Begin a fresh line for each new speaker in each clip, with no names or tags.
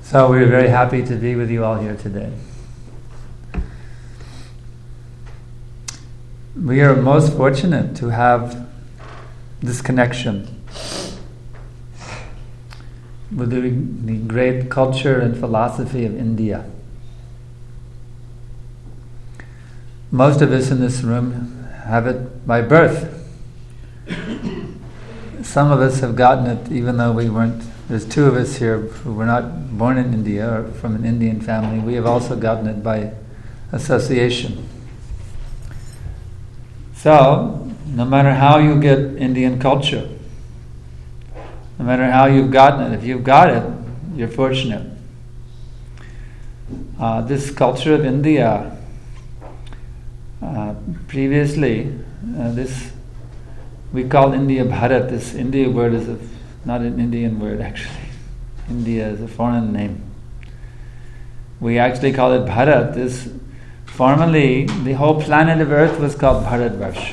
So we're very happy to be with you all here today. We are most fortunate to have this connection with the great culture and philosophy of India. Most of us in this room have it by birth. Some of us have gotten it even though we weren't. There's two of us here who were not born in India or from an Indian family. We have also gotten it by association. So, no matter how you get Indian culture, no matter how you've gotten it, if you've got it, you're fortunate. This culture of India, previously, this we called India Bharat. This India word is not an Indian word actually. India is a foreign name. We actually call it Bharat. Formerly, the whole planet of Earth was called Bharatvarsh.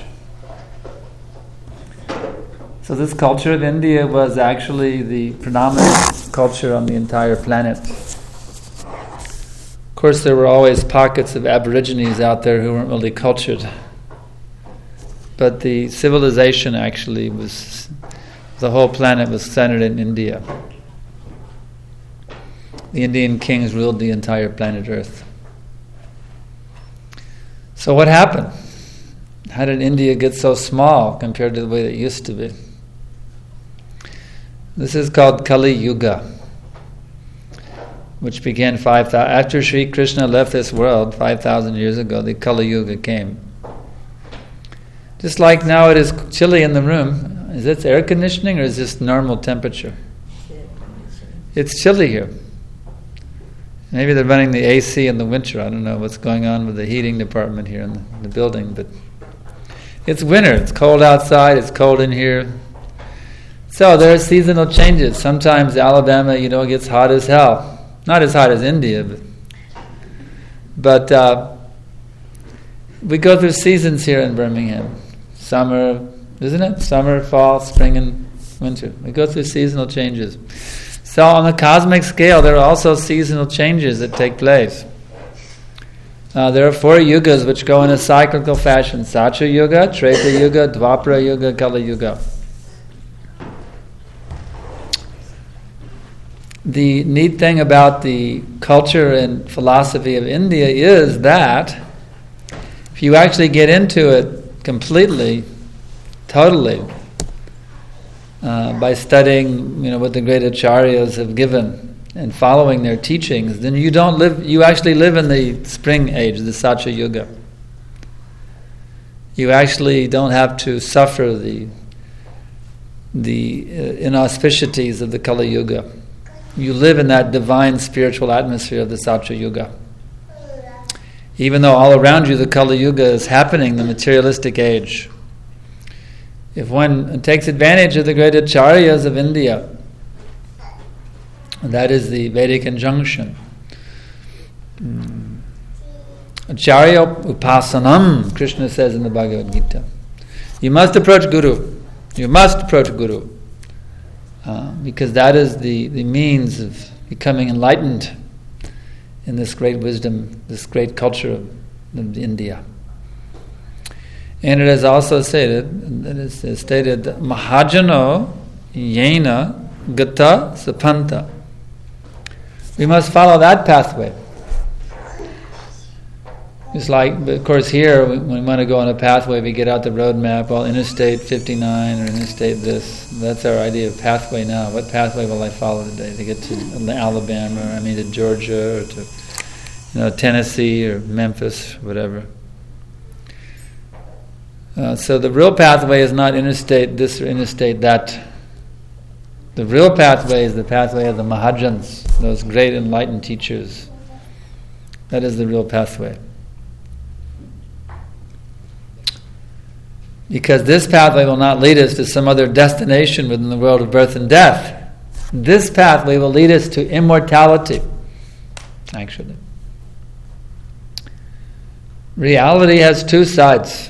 So this culture of India was actually the predominant culture on the entire planet. Of course, there were always pockets of aborigines out there who weren't really cultured. But the civilization actually was, the whole planet was centered in India. The Indian kings ruled the entire planet Earth. So what happened? How did India get so small compared to the way it used to be? This is called Kali Yuga, which began after Sri Krishna left this world 5,000 years ago. The Kali Yuga came. Just like now it is chilly in the room. Is this air conditioning or is this normal temperature? It's chilly here. Maybe they're running the AC in the winter. I don't know what's going on with the heating department here in the building, but it's winter. It's cold outside. It's cold in here. So there are seasonal changes. Sometimes Alabama, it gets hot as hell. Not as hot as India, but we go through seasons here in Birmingham. Summer, isn't it? Summer, fall, spring, and winter. We go through seasonal changes. So on the cosmic scale, there are also seasonal changes that take place. There are 4 yugas which go in a cyclical fashion. Satya Yuga, Treta Yuga, Dwapara Yuga, Kali Yuga. The neat thing about the culture and philosophy of India is that if you actually get into it completely, totally, by studying, what the great acharyas have given and following their teachings, then you actually live in the spring age, the Satya Yuga. You actually don't have to suffer the inauspicities of the Kali Yuga. You live in that divine spiritual atmosphere of the Satya Yuga. Even though all around you the Kali Yuga is happening, the materialistic age. If one takes advantage of the great acharyas of India, that is the Vedic injunction. Acharya upasanam, Krishna says in the Bhagavad Gita. You must approach Guru. You must approach Guru. Because that is the means of becoming enlightened in this great wisdom, this great culture of India. And it is also stated, Mahajano yena gata sapanta. We must follow that pathway. It's like, of course, here, when we want to go on a pathway, we get out the road map, Interstate 59 or Interstate this. That's our idea of pathway now. What pathway will I follow today to get to Alabama, to Georgia, or to Tennessee or Memphis, whatever. So the real pathway is not interstate this or interstate that. The real pathway is the pathway of the Mahajans, those great enlightened teachers. That is the real pathway. Because this pathway will not lead us to some other destination within the world of birth and death. This pathway will lead us to immortality, actually. Reality has 2 sides.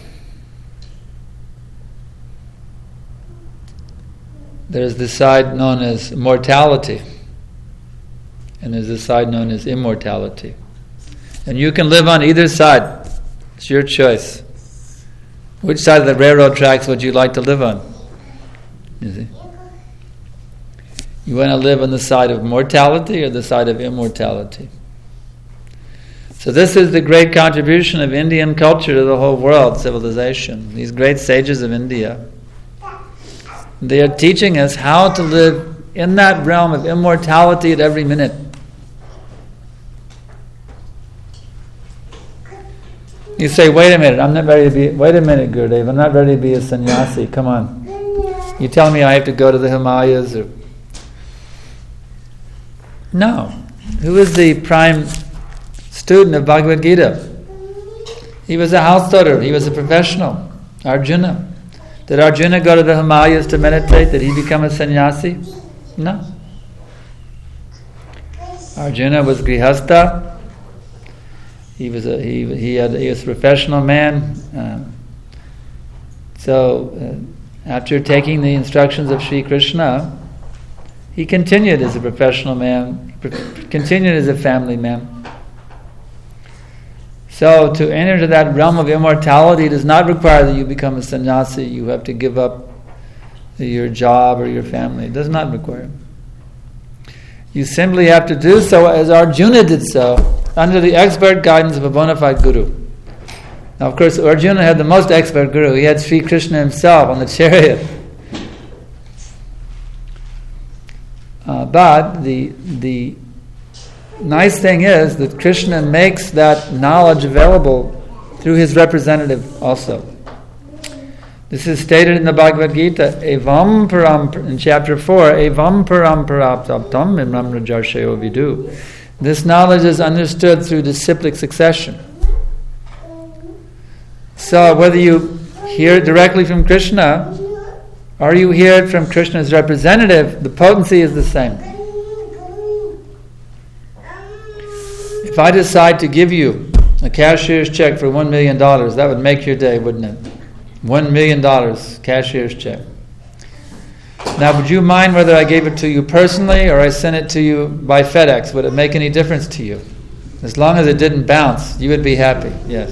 There's the side known as mortality, and there's a side known as immortality. And you can live on either side. It's your choice. Which side of the railroad tracks would you like to live on? You see? You want to live on the side of mortality or the side of immortality? So this is the great contribution of Indian culture to the whole world, civilization. These great sages of India. They are teaching us how to live in that realm of immortality at every minute. You say, wait a minute, wait a minute, Gurudev, I'm not ready to be a sannyasi, come on. You tell me I have to go to the Himalayas or... No. Who is the prime student of Bhagavad Gita? He was a householder, he was a professional, Arjuna. Did Arjuna go to the Himalayas to meditate? Did he become a sannyasi? No. Arjuna was grihastha. He was a professional man. So after taking the instructions of Sri Krishna, he continued as a professional man, continued as a family man. So to enter into that realm of immortality does not require that you become a sannyasi. You have to give up your job or your family. It does not require. You simply have to do so as Arjuna did so, under the expert guidance of a bona fide guru. Now, of course, Arjuna had the most expert guru. He had Sri Krishna himself on the chariot. But the nice thing is that Krishna makes that knowledge available through his representative also. This is stated in the Bhagavad Gita, Evam param, in chapter 4, Evam param paraptam imram rajarshayo vidu. This knowledge is understood through disciplic succession. So whether you hear it directly from Krishna or you hear it from Krishna's representative, the potency is the same. If I decide to give you a cashier's check for $1 million, that would make your day, wouldn't it? $1 million cashier's check. Now, would you mind whether I gave it to you personally or I sent it to you by FedEx? Would it make any difference to you? As long as it didn't bounce, you would be happy. Yes.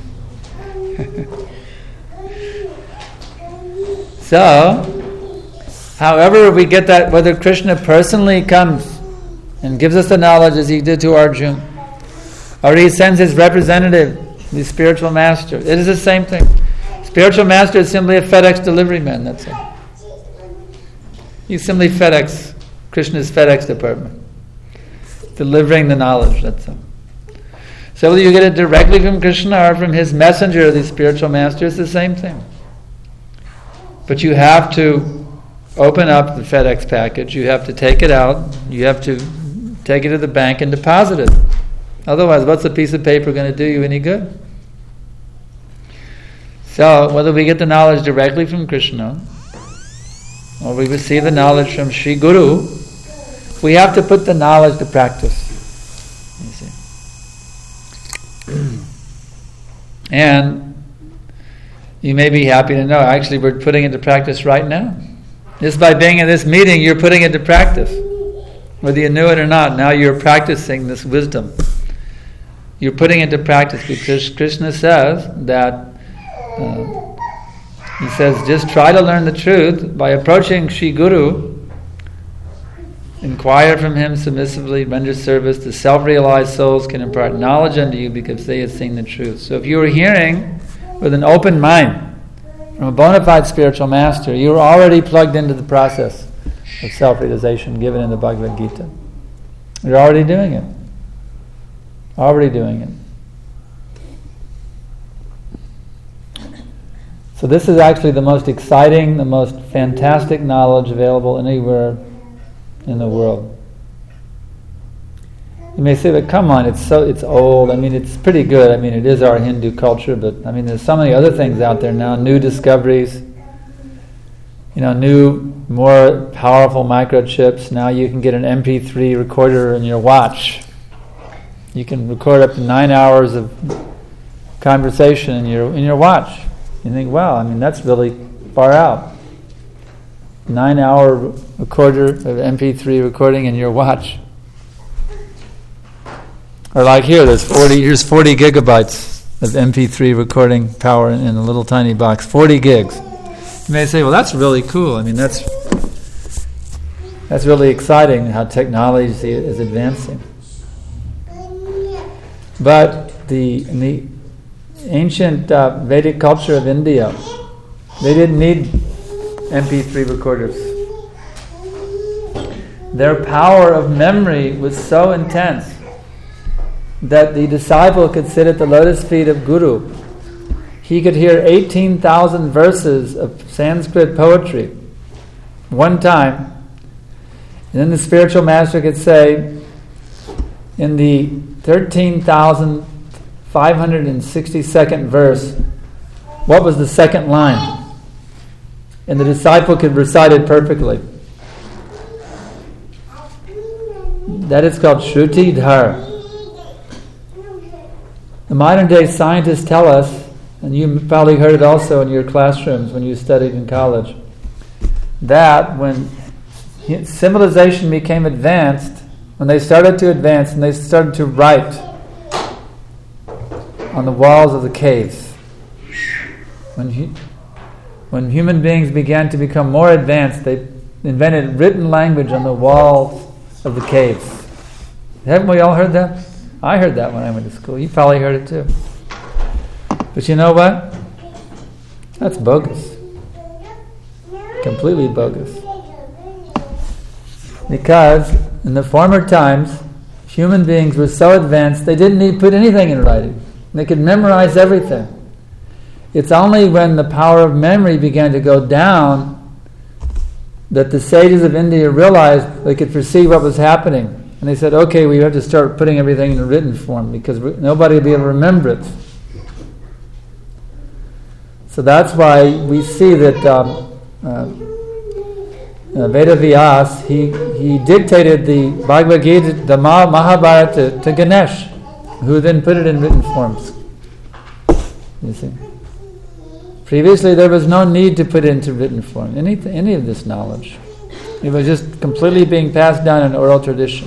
So, however we get that, whether Krishna personally comes and gives us the knowledge as he did to Arjuna, or he sends his representative, the spiritual master, it is the same thing. Spiritual master is simply a FedEx delivery man, that's it. He's simply FedEx, Krishna's FedEx department, delivering the knowledge, that's all. So whether you get it directly from Krishna or from his messenger, the spiritual master, it's the same thing. But you have to open up the FedEx package, you have to take it out, you have to take it to the bank and deposit it. Otherwise, what's a piece of paper going to do you any good? So, whether we get the knowledge directly from Krishna or we receive the knowledge from Sri Guru, we have to put the knowledge to practice. You see. And you may be happy to know, actually we're putting it to practice right now. Just by being in this meeting, you're putting it to practice. Whether you knew it or not, now you're practicing this wisdom. You're putting it to practice because Krishna says that he says, just try to learn the truth by approaching Sri Guru, inquire from him submissively, render service. The self-realized souls can impart knowledge unto you because they have seen the truth. So if you were hearing with an open mind from a bona fide spiritual master, you're already plugged into the process of self-realization given in the Bhagavad Gita. You're already doing it. Already doing it. So this is actually the most exciting, the most fantastic knowledge available anywhere in the world. You may say, but come on, it's old. I mean, it's pretty good. I mean, it is our Hindu culture, but I mean, there's so many other things out there now, new discoveries, new, more powerful microchips. Now you can get an MP3 recorder in your watch. You can record up to 9 hours of conversation in your watch. You think, wow, I mean, that's really far out. 9 hour recorder of MP3 recording in your watch. Or like here, here's 40 gigabytes of MP3 recording power in a little tiny box, 40 gigs. You may say, well, that's really cool. I mean, that's really exciting how technology is advancing. But in the ancient Vedic culture of India, they didn't need MP3 recorders. Their power of memory was so intense that the disciple could sit at the lotus feet of Guru. He could hear 18,000 verses of Sanskrit poetry one time, and then the spiritual master could say, in the 13,562nd verse, what was the second line? And the disciple could recite it perfectly. That is called Shruti Dhar. The modern day scientists tell us, and you probably heard it also in your classrooms when you studied in college, that when civilization became advanced, when they started to advance and they started to write on the walls of the caves, when human beings began to become more advanced, they invented written language on the walls of the caves. Haven't we all heard that? I heard that when I went to school. You probably heard it too. But you know what? That's bogus. Completely bogus. Because in the former times, human beings were so advanced they didn't need to put anything in writing. They could memorize everything. It's only when the power of memory began to go down that the sages of India realized they could perceive what was happening. And they said, okay, we have to start putting everything in a written form because nobody will be able to remember it. So that's why we see that Veda Vyas, he dictated the Bhagavad Gita, the Mahabharata to Ganesh, who then put it in written forms. You see. Previously, there was no need to put it into written form, any of this knowledge. It was just completely being passed down in oral tradition.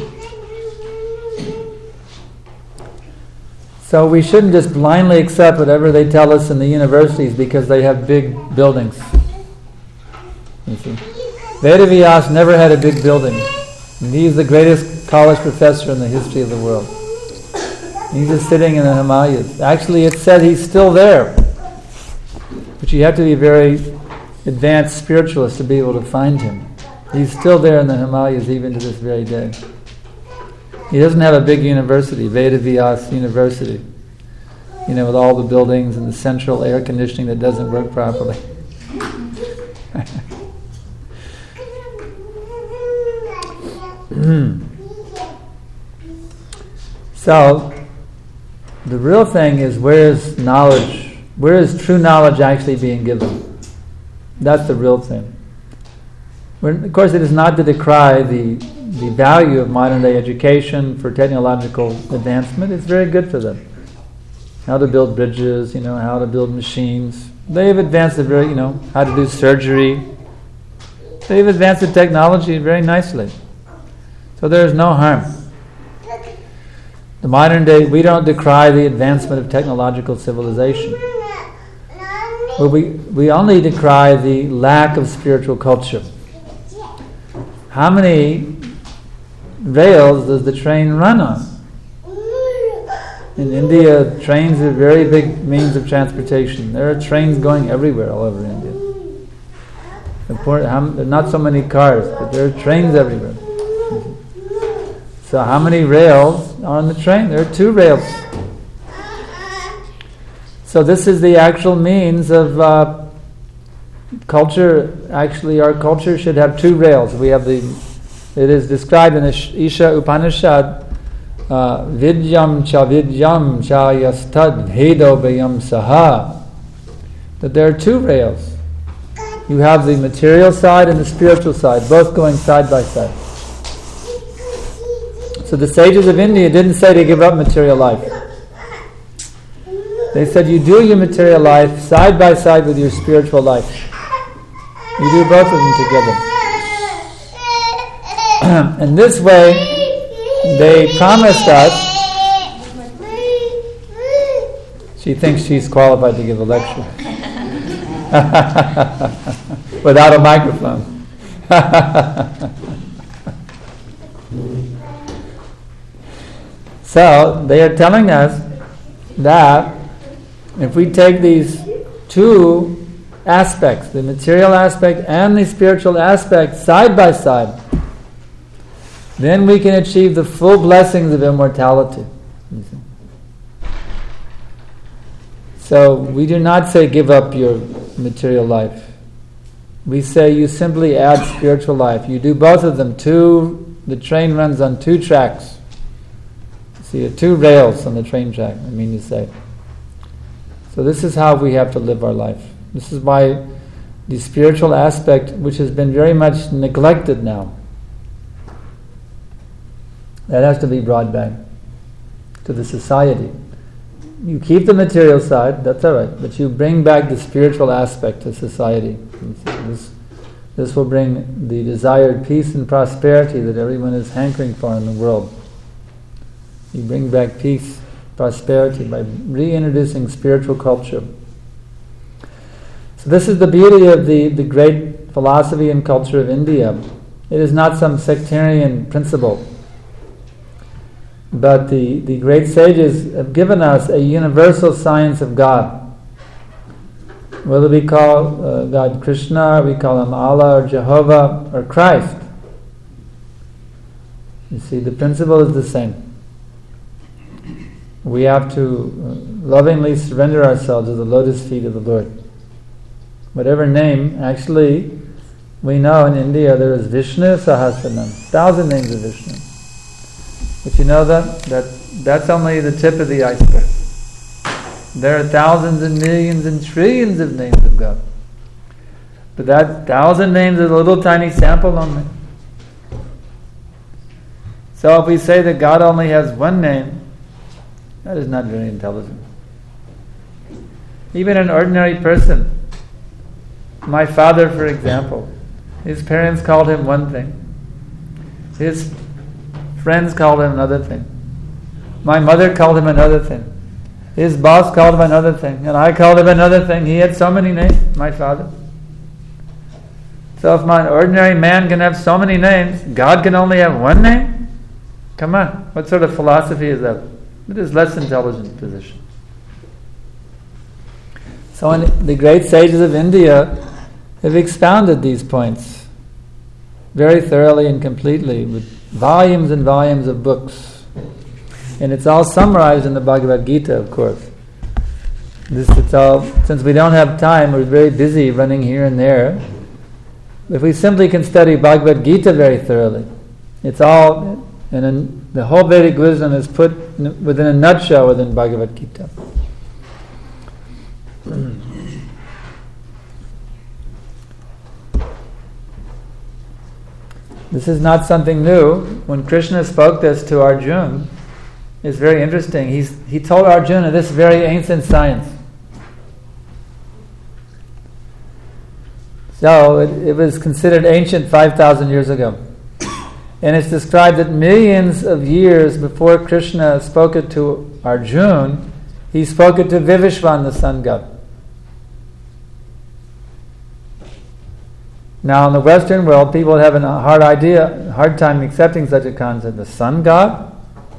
So we shouldn't just blindly accept whatever they tell us in the universities because they have big buildings. You see. Veda Vyas never had a big building. And he's the greatest college professor in the history of the world. He's just sitting in the Himalayas. Actually, it's said he's still there. But you have to be a very advanced spiritualist to be able to find him. He's still there in the Himalayas even to this very day. He doesn't have a big university, Veda Vyas University, with all the buildings and the central air conditioning that doesn't work properly. So, the real thing is, where is true knowledge actually being given? That's the real thing. Of course, it is not to decry the value of modern day education for technological advancement. It's very good for them. How to build bridges, how to build machines. They've advanced it very, how to do surgery. They've advanced the technology very nicely. So there's no harm. The modern day, we don't decry the advancement of technological civilization. But we only decry the lack of spiritual culture. How many rails does the train run on? In India, trains are a very big means of transportation. There are trains going everywhere all over India. There are not so many cars, but there are trains everywhere. So how many rails are on the train? There are 2 rails. So this is the actual means of culture. Actually, our culture should have 2 rails. It is described in the Isha Upanishad, Vidyam cha yastad bhedo bayam saha, that there are 2 rails. You have the material side and the spiritual side, both going side by side. So the sages of India didn't say to give up material life. They said you do your material life side by side with your spiritual life. You do both of them together. And this way, they promised us She thinks she's qualified to give a lecture. Without a microphone. So, they are telling us that if we take these two aspects, the material aspect and the spiritual aspect, side by side, then we can achieve the full blessings of immortality. So we do not say give up your material life. We say you simply add spiritual life. You do both of them. The train runs on two tracks. See, two rails on the train track, to say. So this is how we have to live our life. This is why the spiritual aspect, which has been very much neglected now, that has to be brought back to the society. You keep the material side, that's all right, but you bring back the spiritual aspect to society. This will bring the desired peace and prosperity that everyone is hankering for in the world. You bring back peace, prosperity by reintroducing spiritual culture. So this is the beauty of the great philosophy and culture of India. It is not some sectarian principle, but the great sages have given us a universal science of God. Whether we call God Krishna, or we call Him Allah, or Jehovah, or Christ, you see, the principle is the same. We have to lovingly surrender ourselves to the lotus feet of the Lord. Whatever name, actually, we know in India there is Vishnu Sahasranam, 1,000 names of Vishnu. But you know that's only the tip of the iceberg. There are thousands and millions and trillions of names of God. But that 1,000 names is a little tiny sample only. So if we say that God only has one name, that is not very intelligent. Even an ordinary person, my father, for example, his parents called him one thing. His friends called him another thing. My mother called him another thing. His boss called him another thing. And I called him another thing. He had so many names, my father. So if an ordinary man can have so many names, God can only have one name? Come on, what sort of philosophy is that? It is less intelligent position. So the great sages of India have expounded these points very thoroughly and completely with volumes and volumes of books. And it's all summarized in the Bhagavad Gita, of course. Since we don't have time, we're very busy running here and there. If we simply can study Bhagavad Gita very thoroughly, it's all, the whole Vedic wisdom is put within a nutshell within Bhagavad Gita. This is not something new. When Krishna spoke this to Arjuna, it's very interesting. He told Arjuna this very ancient science. So it was considered ancient 5,000 years ago. And it's described that millions of years before Krishna spoke it to Arjuna, he spoke it to Vivishwan, the sun god. Now in the Western world, people have a hard time accepting such a concept. The sun god?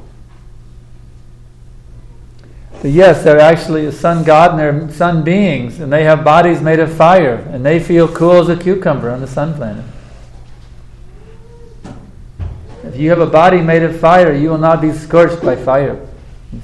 But yes, they're actually a sun god and they're sun beings, and they have bodies made of fire, and they feel cool as a cucumber on the sun planet. If you have a body made of fire, you will not be scorched by fire. You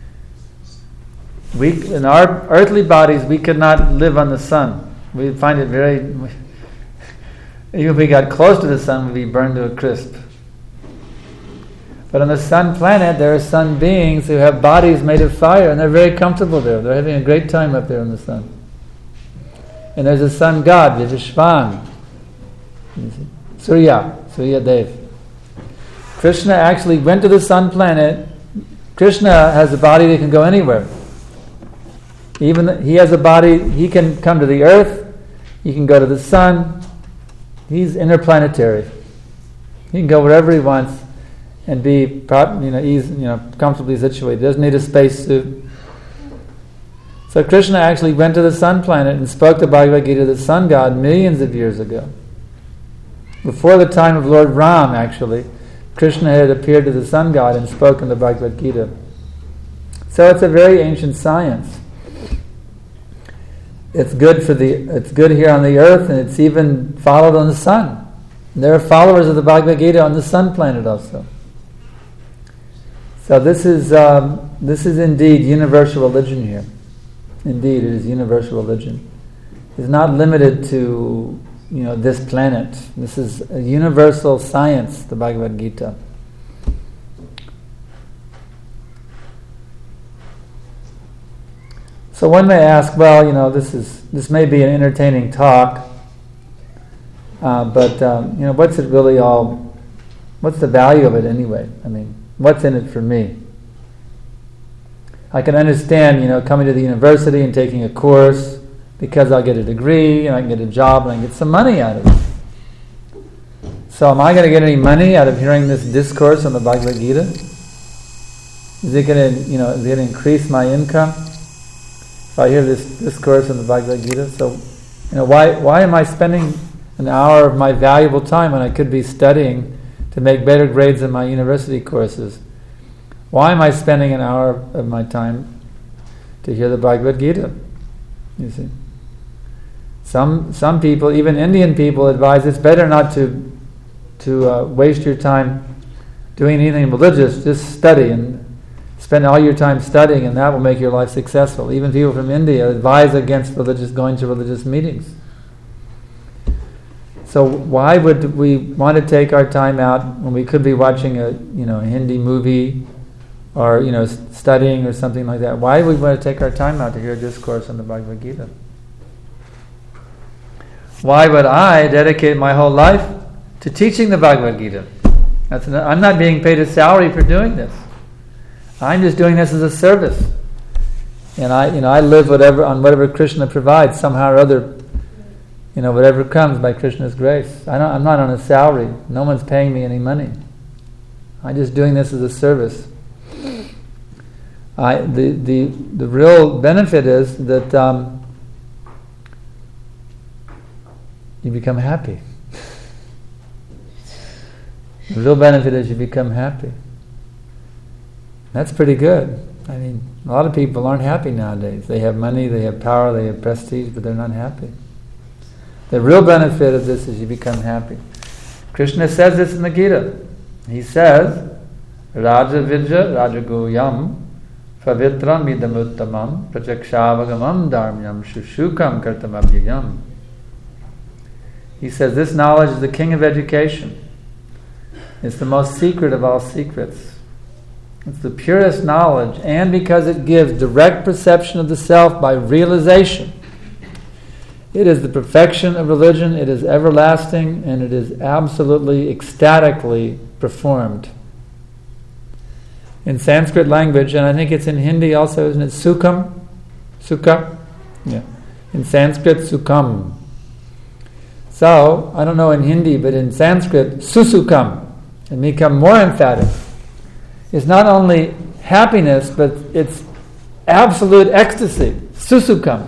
see, in our earthly bodies, we could not live on the sun. We find it very. Even if we got close to the sun, we'd be burned to a crisp. But on the sun planet, there are sun beings who have bodies made of fire, and they're very comfortable there. They're having a great time up there in the sun. And there's a sun god, Vivishwan, Surya Dev. Krishna actually went to the sun planet. Krishna has a body that can go anywhere. Even he has a body, he can come to the earth, he can go to the sun. He's interplanetary. He can go wherever he wants and be comfortably situated. He doesn't need a spacesuit. So Krishna actually went to the sun planet and spoke the Bhagavad Gita to the sun god millions of years ago. Before the time of Lord Ram, actually, Krishna had appeared to the sun god and spoken the Bhagavad Gita. So it's a very ancient science. It's good here on the earth, and it's even followed on the sun. And there are followers of the Bhagavad Gita on the sun planet also. So this is indeed universal religion here. Indeed, it is universal religion. It's not limited to this planet. This is a universal science, the Bhagavad Gita. So one may ask, well, this may be an entertaining talk, but what's it really all? What's the value of it anyway? I mean, what's in it for me? I can understand, coming to the university and taking a course because I'll get a degree and I can get a job and I can get some money out of it. So am I going to get any money out of hearing this discourse on the Bhagavad Gita? Is it going to, increase my income if I hear this discourse on the Bhagavad Gita? So, why am I spending an hour of my valuable time when I could be studying to make better grades in my university courses? Why am I spending an hour of my time to hear the Bhagavad Gita? You see, some people, even Indian people, advise it's better not to waste your time doing anything religious. Just study and spend all your time studying, and that will make your life successful. Even people from India advise against going to religious meetings. So why would we want to take our time out when we could be watching a Hindi movie? Or studying or something like that? Why would we want to take our time out to hear a discourse on the Bhagavad Gita? Why would I dedicate my whole life to teaching the Bhagavad Gita? I'm not being paid a salary for doing this. I'm just doing this as a service, and I live on whatever Krishna provides somehow or other. Whatever comes by Krishna's grace. I'm not on a salary. No one's paying me any money. I'm just doing this as a service. The real benefit is that you become happy. The real benefit is you become happy. That's pretty good. I mean, a lot of people aren't happy nowadays. They have money, they have power, they have prestige, but they're not happy. The real benefit of this is you become happy. Krishna says this in the Gita. He says, Raja Vidya Rajagoyam Pavitram idamuttamam prachakshaavagamam dharmyam shushukam kartamabhyayam. He says this knowledge is the king of education. It's the most secret of all secrets. It's the purest knowledge, and because it gives direct perception of the self by realization, it is the perfection of religion, it is everlasting, and it is absolutely ecstatically performed. In Sanskrit language, and I think it's in Hindi also, isn't it? Sukham? Sukha? Yeah. In Sanskrit, Sukham. So, I don't know in Hindi, but in Sanskrit, Susukam. And become more emphatic. It's not only happiness, but it's absolute ecstasy. Susukam.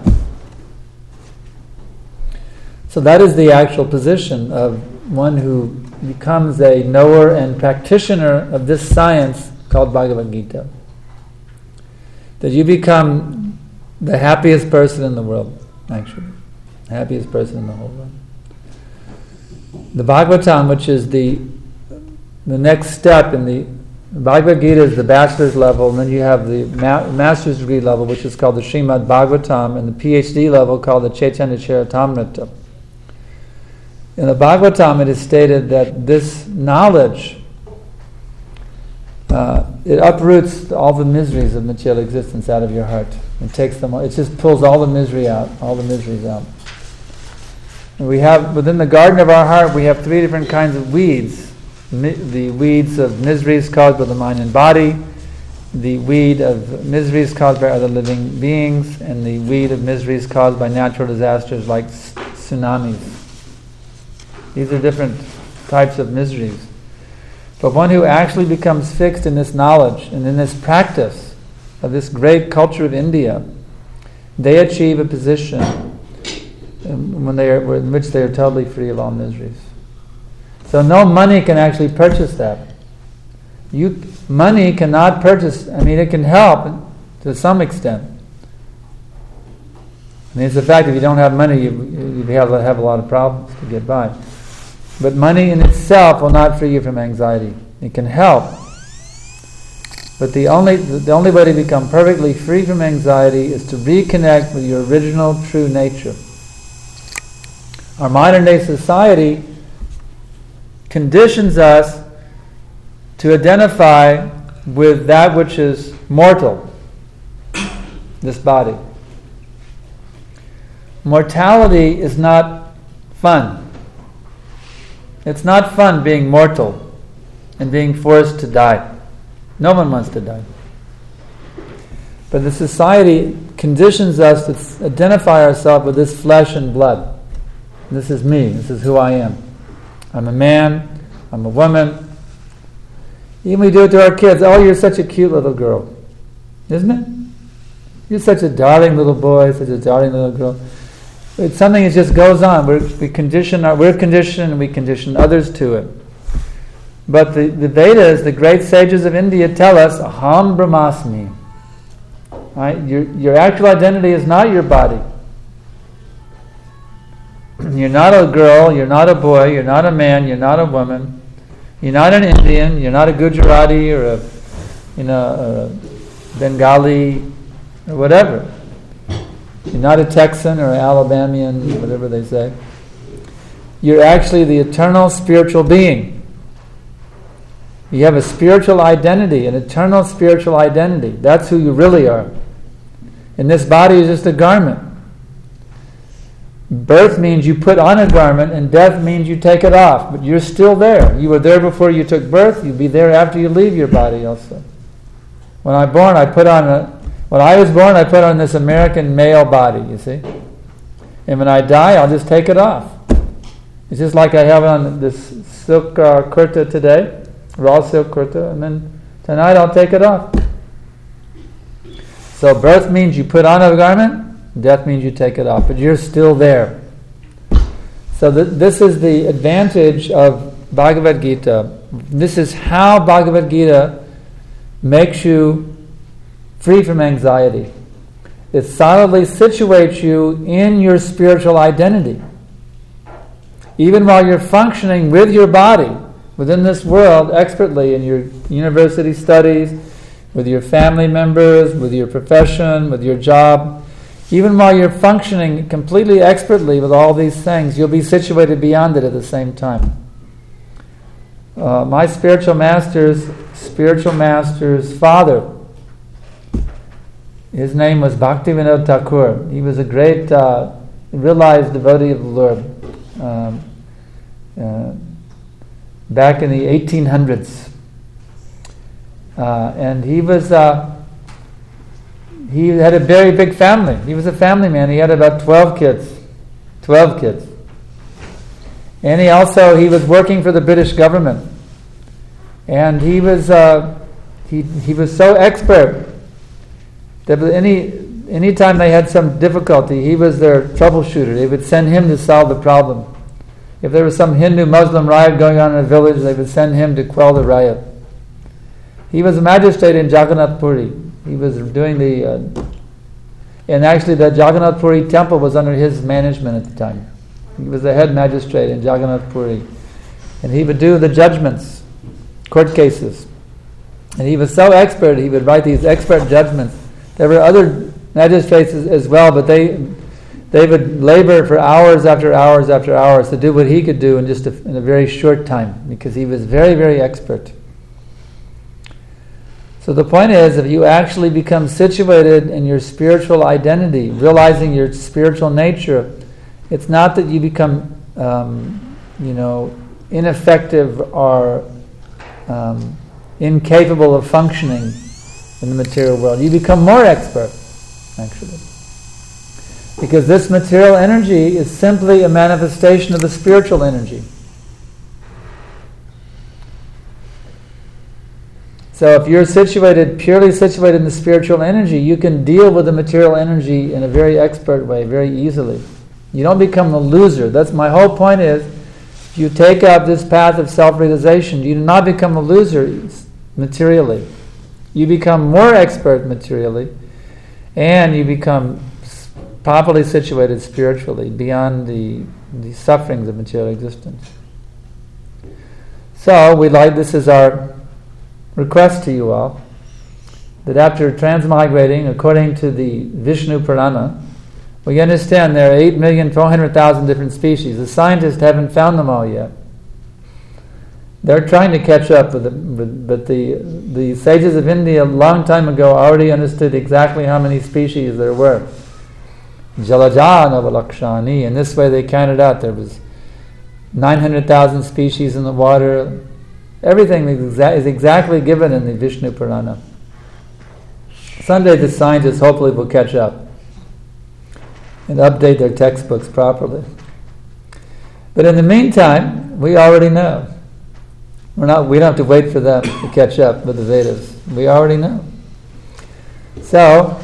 So that is the actual position of one who becomes a knower and practitioner of this science called Bhagavad Gita. That you become the happiest person in the world, actually. The happiest person in the whole world. The Bhagavatam, which is the next step in the Bhagavad Gita is the bachelor's level, and then you have the master's degree level, which is called the Srimad Bhagavatam, and the PhD level called the Chaitanya Charitamrita. In the Bhagavatam, it is stated that this knowledge it uproots all the miseries of material existence out of your heart. It takes them. It just pulls all the misery out, all the miseries out. And we have within the garden of our heart, we have three different kinds of weeds. The weeds of miseries caused by the mind and body, the weed of miseries caused by other living beings, and the weed of miseries caused by natural disasters like tsunamis. These are different types of miseries. But one who actually becomes fixed in this knowledge and in this practice of this great culture of India they achieve a position in which they are totally free of all miseries. So no money can actually purchase that. Money cannot purchase. It can help to some extent. It's the fact if you don't have money, you have a lot of problems to get by. But money in itself will not free you from anxiety. It can help. But the only way to become perfectly free from anxiety is to reconnect with your original true nature. Our modern day society conditions us to identify with that which is mortal, this body. Mortality is not fun. It's not fun being mortal and being forced to die. No one wants to die. But the society conditions us to identify ourselves with this flesh and blood. This is me. This is who I am. I'm a man. I'm a woman. Even we do it to our kids. Oh, you're such a cute little girl. Isn't it? You're such a darling little boy, such a darling little girl. It's something that just goes on. We're conditioned and we condition others to it. But the Vedas, the great sages of India, tell us, Aham Brahmasmi. Right? Your actual identity is not your body. You're not a girl, you're not a boy, you're not a man, you're not a woman. You're not an Indian, you're not a Gujarati or a Bengali or whatever. You're not a Texan or an Alabamian, whatever they say. You're actually the eternal spiritual being. You have a spiritual identity, an eternal spiritual identity. That's who you really are. And this body is just a garment. Birth means you put on a garment, and death means you take it off. But you're still there. You were there before you took birth. You'll be there after you leave your body also. When I was born, I put on this American male body, you see. And when I die, I'll just take it off. It's just like I have on this silk kurta today, raw silk kurta, and then tonight I'll take it off. So birth means you put on a garment, death means you take it off, but you're still there. So this is the advantage of Bhagavad Gita. This is how Bhagavad Gita makes you free from anxiety. It solidly situates you in your spiritual identity. Even while you're functioning with your body, within this world, expertly in your university studies, with your family members, with your profession, with your job, even while you're functioning completely expertly with all these things, you'll be situated beyond it at the same time. My spiritual master's father, his name was Bhaktivinoda Thakur. He was a great realized devotee of the Lord back in the 1800s. And he had a very big family. He was a family man. He had about 12 kids. And he was working for the British government. And he was so expert that any time they had some difficulty, he was their troubleshooter. They would send him to solve the problem. If there was some Hindu-Muslim riot going on in a village, they would send him to quell the riot. He was a magistrate in Jagannath Puri. He was doing and actually the Jagannath Puri temple was under his management at the time. He was the head magistrate in Jagannath Puri. And he would do the judgments, court cases. And he was so expert, he would write these expert judgments. There were other magistrates as well, but they would labor for hours after hours after hours to do what he could do in a very short time, because he was very, very expert. So the point is, if you actually become situated in your spiritual identity, realizing your spiritual nature, it's not that you become, ineffective or incapable of functioning in the material world. You become more expert, actually. Because this material energy is simply a manifestation of the spiritual energy. So if you're purely situated in the spiritual energy, you can deal with the material energy in a very expert way, very easily. You don't become the loser. That's my whole point is, if you take up this path of self-realization, you do not become a loser materially. You become more expert materially, and you become properly situated spiritually, beyond the sufferings of material existence. So this is our request to you all, that after transmigrating according to the Vishnu Purana, we understand there are 8,400,000 different species. The scientists haven't found them all yet. They're trying to catch up with them, but the sages of India a long time ago already understood exactly how many species there were. Jalaja Navalakshani. In this way they counted out there was 900,000 species in the water. Everything is exactly given in the Vishnu Purana. Someday the scientists hopefully will catch up and update their textbooks properly. But in the meantime, we already know. We don't have to wait for them to catch up with the Vedas. We already know. So,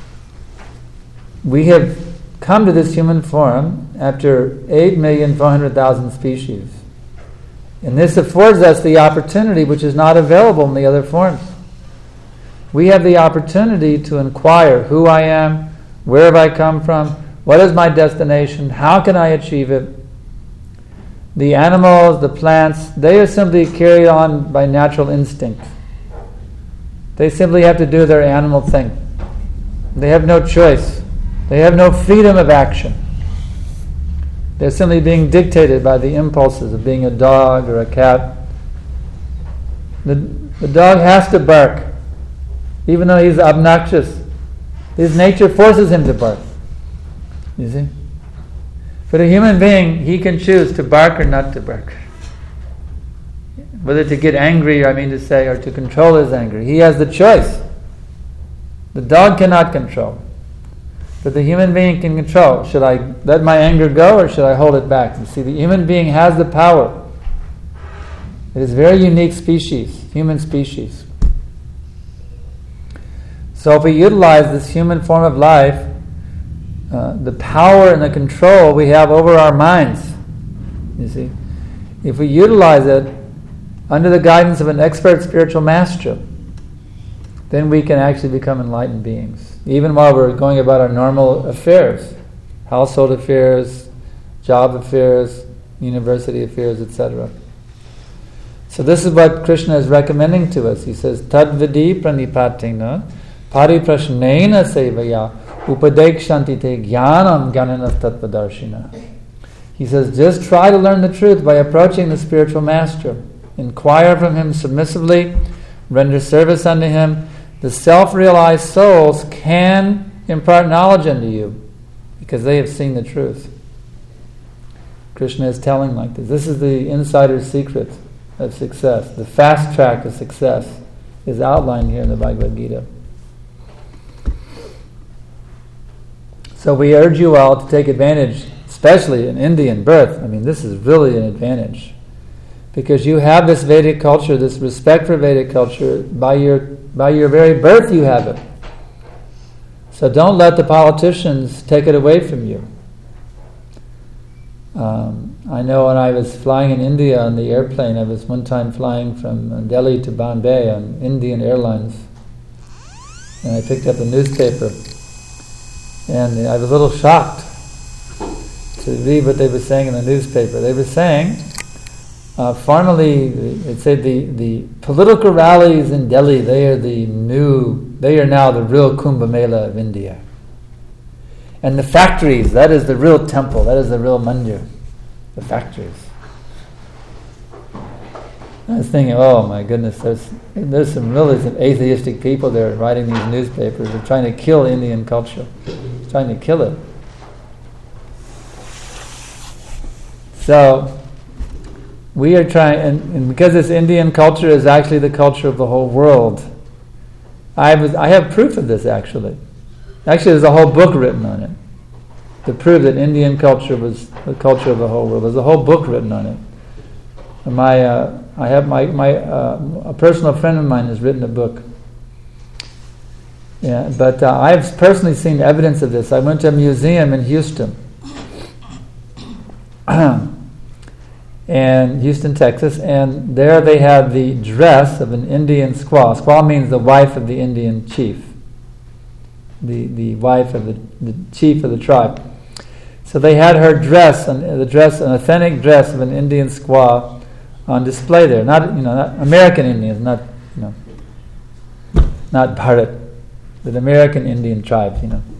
we have come to this human form after 8,400,000 species. And this affords us the opportunity which is not available in the other forms. We have the opportunity to inquire who I am, where have I come from, what is my destination, how can I achieve it. The animals, the plants, they are simply carried on by natural instinct. They simply have to do their animal thing. They have no choice. They have no freedom of action. They're simply being dictated by the impulses of being a dog or a cat. The dog has to bark, even though he's obnoxious. His nature forces him to bark. You see? But a human being, he can choose to bark or not to bark. Whether to get angry, or to control his anger. He has the choice. The dog cannot control. But the human being can control. Should I let my anger go or should I hold it back? You see, the human being has the power. It is a very unique species, human species. So if we utilize this human form of life, the power and the control we have over our minds, you see, if we utilize it under the guidance of an expert spiritual master, then we can actually become enlightened beings, even while we're going about our normal affairs, household affairs, job affairs, university affairs, etc. So this is what Krishna is recommending to us. He says, Tadvidi pranipatina pariprashnena sevaya upadekshanti te jnanam jnananas tattvadarshina. He says, just try to learn the truth by approaching the spiritual master. Inquire from him submissively, render service unto him. The self-realized souls can impart knowledge unto you because they have seen the truth. Krishna is telling like this. This is the insider's secret of success. The fast track of success is outlined here in the Bhagavad Gita. So we urge you all to take advantage, especially in Indian birth. This is really an advantage. Because you have this Vedic culture, this respect for Vedic culture, by your very birth you have it. So don't let the politicians take it away from you. I know when I was flying in India on the airplane, I was one time flying from Delhi to Bombay on Indian Airlines, and I picked up a newspaper, and I was a little shocked to read what they were saying in the newspaper. They were saying, formerly, it said the political rallies in Delhi, they are now the real Kumbh Mela of India. And the factories, that is the real temple, that is the real mandir, the factories. I was thinking, oh my goodness, there's some atheistic people there writing these newspapers. They're trying to kill Indian culture, trying to kill it. So, we are trying, and because this Indian culture is actually the culture of the whole world, I have proof of this actually. Actually, there's a whole book written on it to prove that Indian culture was the culture of the whole world. There's a whole book written on it. A personal friend of mine has written a book. Yeah, but I've personally seen evidence of this. I went to a museum in Houston, and Houston, Texas, and there they had the dress of an Indian squaw. Squaw means the wife of the Indian chief, the wife of the chief of the tribe. So they had her dress, an authentic dress of an Indian squaw, on display there. Not American Indians, not Bharat, but American Indian tribes.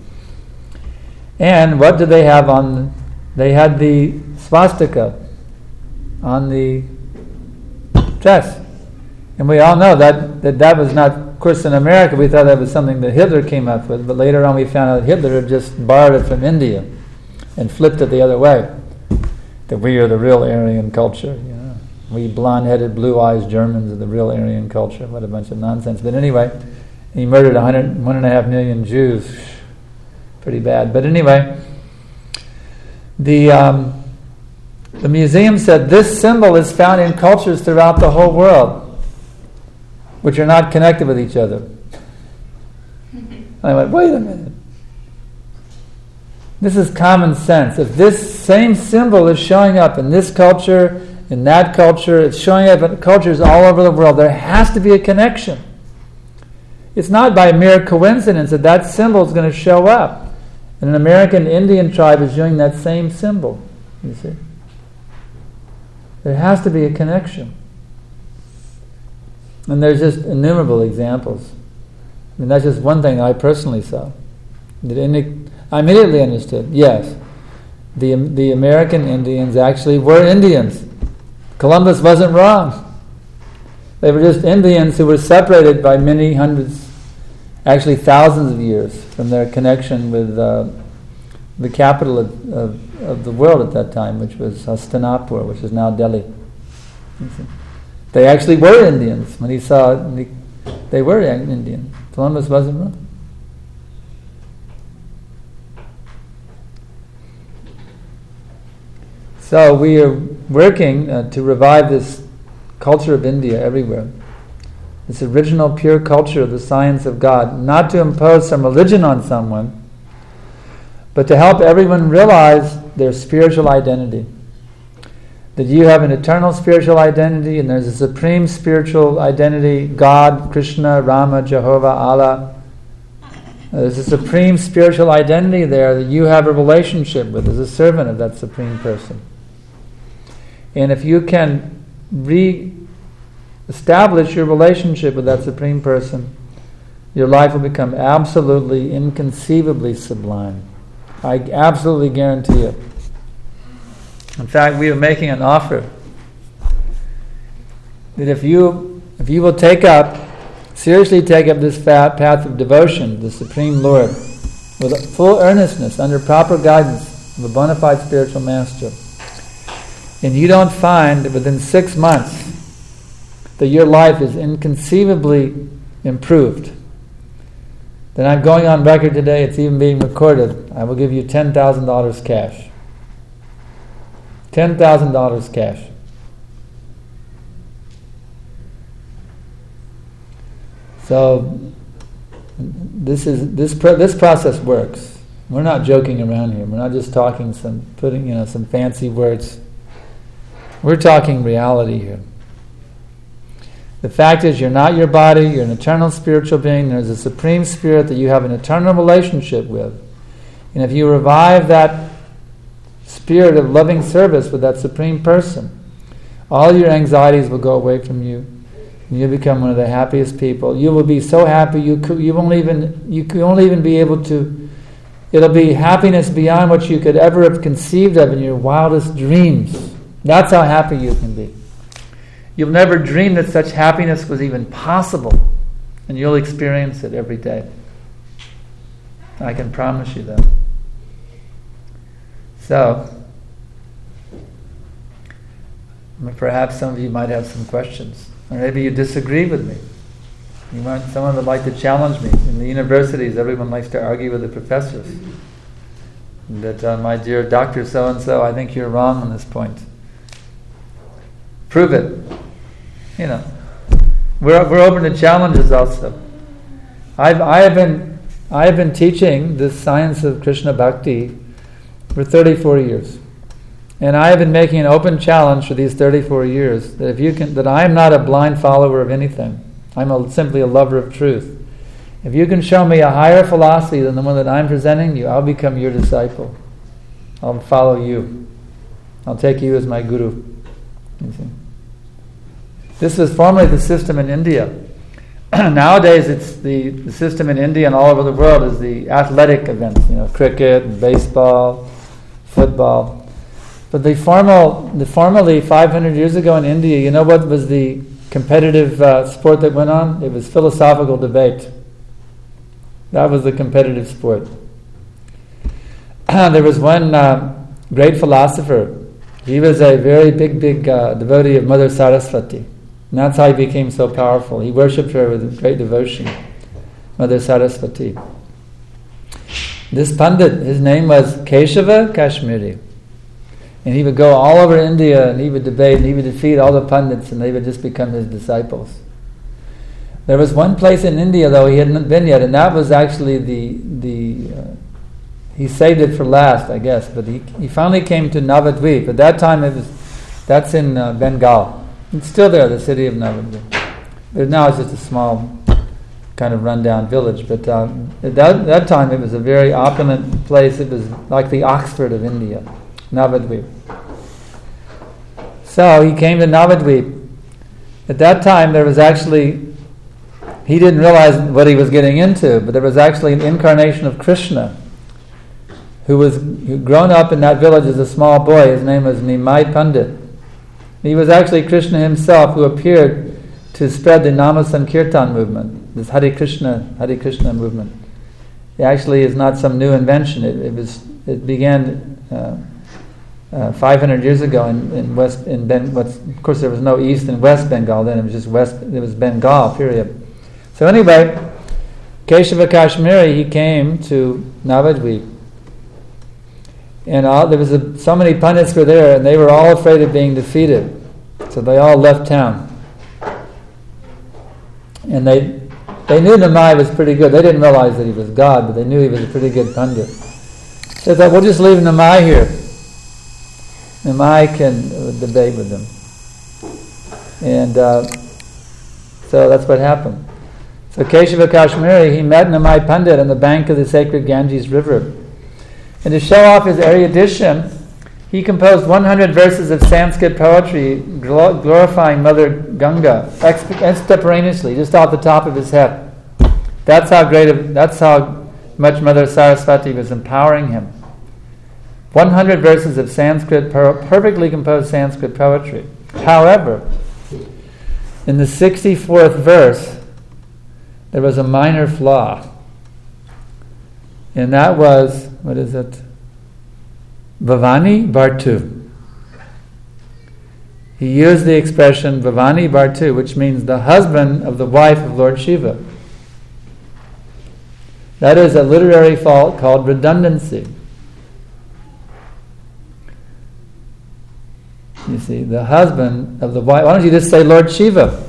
And what did they have on? They had the swastika on the dress, and we all know that was not. Of course, in America, we thought that was something that Hitler came up with, but later on, we found out Hitler had just borrowed it from India and flipped it the other way. That we are the real Aryan culture. We blonde-headed, blue-eyed Germans are the real Aryan culture. What a bunch of nonsense. But anyway, he murdered 1.5 million Jews. Pretty bad. But anyway, the museum said this symbol is found in cultures throughout the whole world, which are not connected with each other. And I went, wait a minute. This is common sense. If this same symbol is showing up in this culture, in that culture, it's showing up in cultures all over the world, there has to be a connection. It's not by mere coincidence that symbol is going to show up. And an American Indian tribe is doing that same symbol, you see. There has to be a connection. And there's just innumerable examples. I mean, that's just one thing I personally saw. I immediately understood, yes, the American Indians actually were Indians. Columbus wasn't wrong. They were just Indians who were separated by many hundreds, actually thousands of years from their connection with the capital of the world at that time, which was Hastinapur, which is now Delhi. They actually were Indians. When he saw it, they were Indian. Columbus wasn't wrong. So we are working to revive this culture of India everywhere. This original pure culture of the science of God. Not to impose some religion on someone, but to help everyone realize their spiritual identity. That you have an eternal spiritual identity, and there's a supreme spiritual identity, God, Krishna, Rama, Jehovah, Allah. There's a supreme spiritual identity there that you have a relationship with as a servant of that supreme person. And if you can re-establish your relationship with that supreme person, your life will become absolutely, inconceivably sublime. I absolutely guarantee it. In fact, we are making an offer that if you will seriously take up this path of devotion to the Supreme Lord with full earnestness under proper guidance of a bona fide spiritual master, and you don't find that within 6 months that your life is inconceivably improved, then I'm going on record today, it's even being recorded, I will give you $10,000 cash. $10,000 cash. So this process works. We're not joking around here. We're not just talking some fancy words. We're talking reality here. The fact is, you're not your body. You're an eternal spiritual being. There's a supreme spirit that you have an eternal relationship with, and if you revive that spirit of loving service with that supreme person, all your anxieties will go away from you, and you'll become one of the happiest people. You will be so happy you won't even be able to. It'll be happiness beyond what you could ever have conceived of in your wildest dreams. That's how happy you can be. You'll never dream that such happiness was even possible, and you'll experience it every day. I can promise you that. So, perhaps some of you might have some questions, or maybe you disagree with me. Someone would like to challenge me. In the universities, everyone likes to argue with the professors. That, my dear Dr. So-and-so, I think you're wrong on this point. Prove it. You know, we're open to challenges also. I have been teaching the science of Krishna Bhakti for 34 years. And I have been making an open challenge for these 34 years that I am not a blind follower of anything. I'm simply a lover of truth. If you can show me a higher philosophy than the one that I'm presenting you, I'll become your disciple. I'll follow you. I'll take you as my guru. You see? This was formerly the system in India. Nowadays, it's the system in India and all over the world is the athletic events, cricket, baseball, football. But formerly 500 years ago in India, you know what was the competitive sport that went on? It was philosophical debate. That was the competitive sport. There was one great philosopher. He was a very big devotee of Mother Saraswati. And that's how he became so powerful. He worshipped her with great devotion, Mother Saraswati. This Pandit, his name was Keshava Kashmiri. And he would go all over India and he would debate and he would defeat all the Pandits and they would just become his disciples. There was one place in India, though, he hadn't been yet, and that was actually he saved it for last, I guess, but he finally came to Navadvip. At that time, that's in Bengal. It's still there, the city of Navadvip. But now it's just a small, kind of rundown village. But at that time, it was a very opulent place. It was like the Oxford of India, Navadvip. So he came to Navadvip. At that time, there was actually, he didn't realize what he was getting into, but there was actually an incarnation of Krishna who was grown up in that village as a small boy. His name was Nimai Pandit. He was actually Krishna himself who appeared to spread the Nama Sankirtan movement, this Hare Krishna movement. It actually is not some new invention. It began 500 years ago of course there was no East and West Bengal then. It was just it was Bengal, period. So anyway, Keshava Kashmiri, he came to Navadvip. And there was so many Pandits were there, and they were all afraid of being defeated. So they all left town. And they knew Nimai was pretty good. They didn't realize that he was God, but they knew he was a pretty good Pandit. So they thought, we'll just leave Nimai here. Nimai can debate with them. And so that's what happened. So Keshava Kashmiri, he met Nimai Pandit on the bank of the sacred Ganges River. And to show off his erudition, he composed 100 verses of Sanskrit poetry glorifying Mother Ganga extemporaneously, just off the top of his head. That's how much Mother Saraswati was empowering him. 100 verses of Sanskrit, perfectly composed Sanskrit poetry. However, in the 64th verse, there was a minor flaw. And that was, what is it? Bhavani Bhartu. He used the expression Bhavani Bhartu, which means the husband of the wife of Lord Shiva. That is a literary fault called redundancy. You see, the husband of the wife. Why don't you just say Lord Shiva?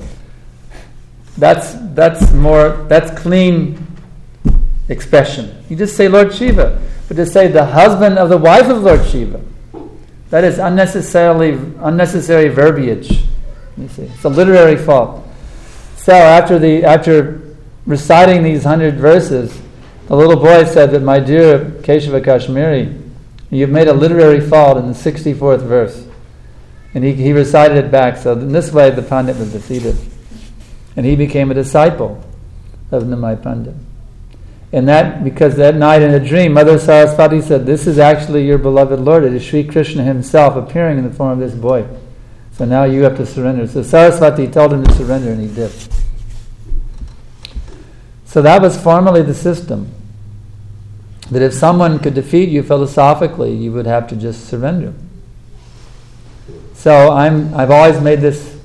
That's clean expression. You just say Lord Shiva. But to say the husband of the wife of Lord Shiva, that is unnecessary verbiage. You see, it's a literary fault. So after reciting these 100 verses, the little boy said that, my dear Keshava Kashmiri, you've made a literary fault in the 64th verse. And he recited it back. So in this way the Pandit was defeated. And he became a disciple of Nimai Pandit. And because that night in a dream, Mother Saraswati said, this is actually your beloved Lord. It is Sri Krishna himself appearing in the form of this boy. So now you have to surrender. So Saraswati told him to surrender, and he did. So that was formally the system. That if someone could defeat you philosophically, you would have to just surrender. So I've always made this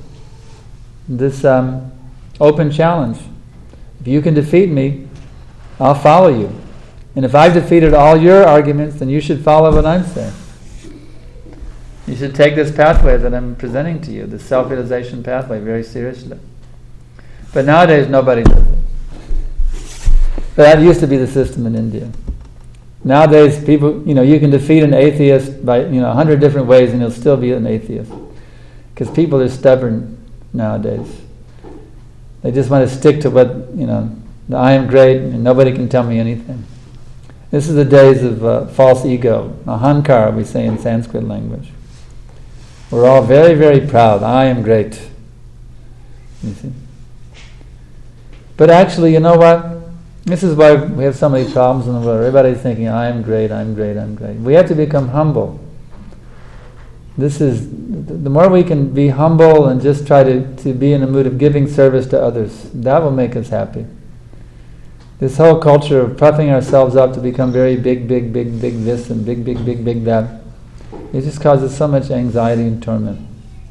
open challenge. If you can defeat me, I'll follow you. And if I've defeated all your arguments, then you should follow what I'm saying. You should take this pathway that I'm presenting to you, the self-realization pathway, very seriously. But nowadays, nobody does it. But that used to be the system in India. Nowadays, people, you can defeat an atheist by, 100 different ways and he'll still be an atheist. Because people are stubborn nowadays. They just want to stick to what, I am great and nobody can tell me anything. This is the days of false ego, ahankara, we say in Sanskrit language. We're all very, very proud. I am great. You see? But actually, you know what? This is why we have so many problems in the world. Everybody's thinking, I am great, I'm great, I'm great. We have to become humble. The more we can be humble and just try to be in a mood of giving service to others, that will make us happy. This whole culture of puffing ourselves up to become very big this and big that, it just causes so much anxiety and torment.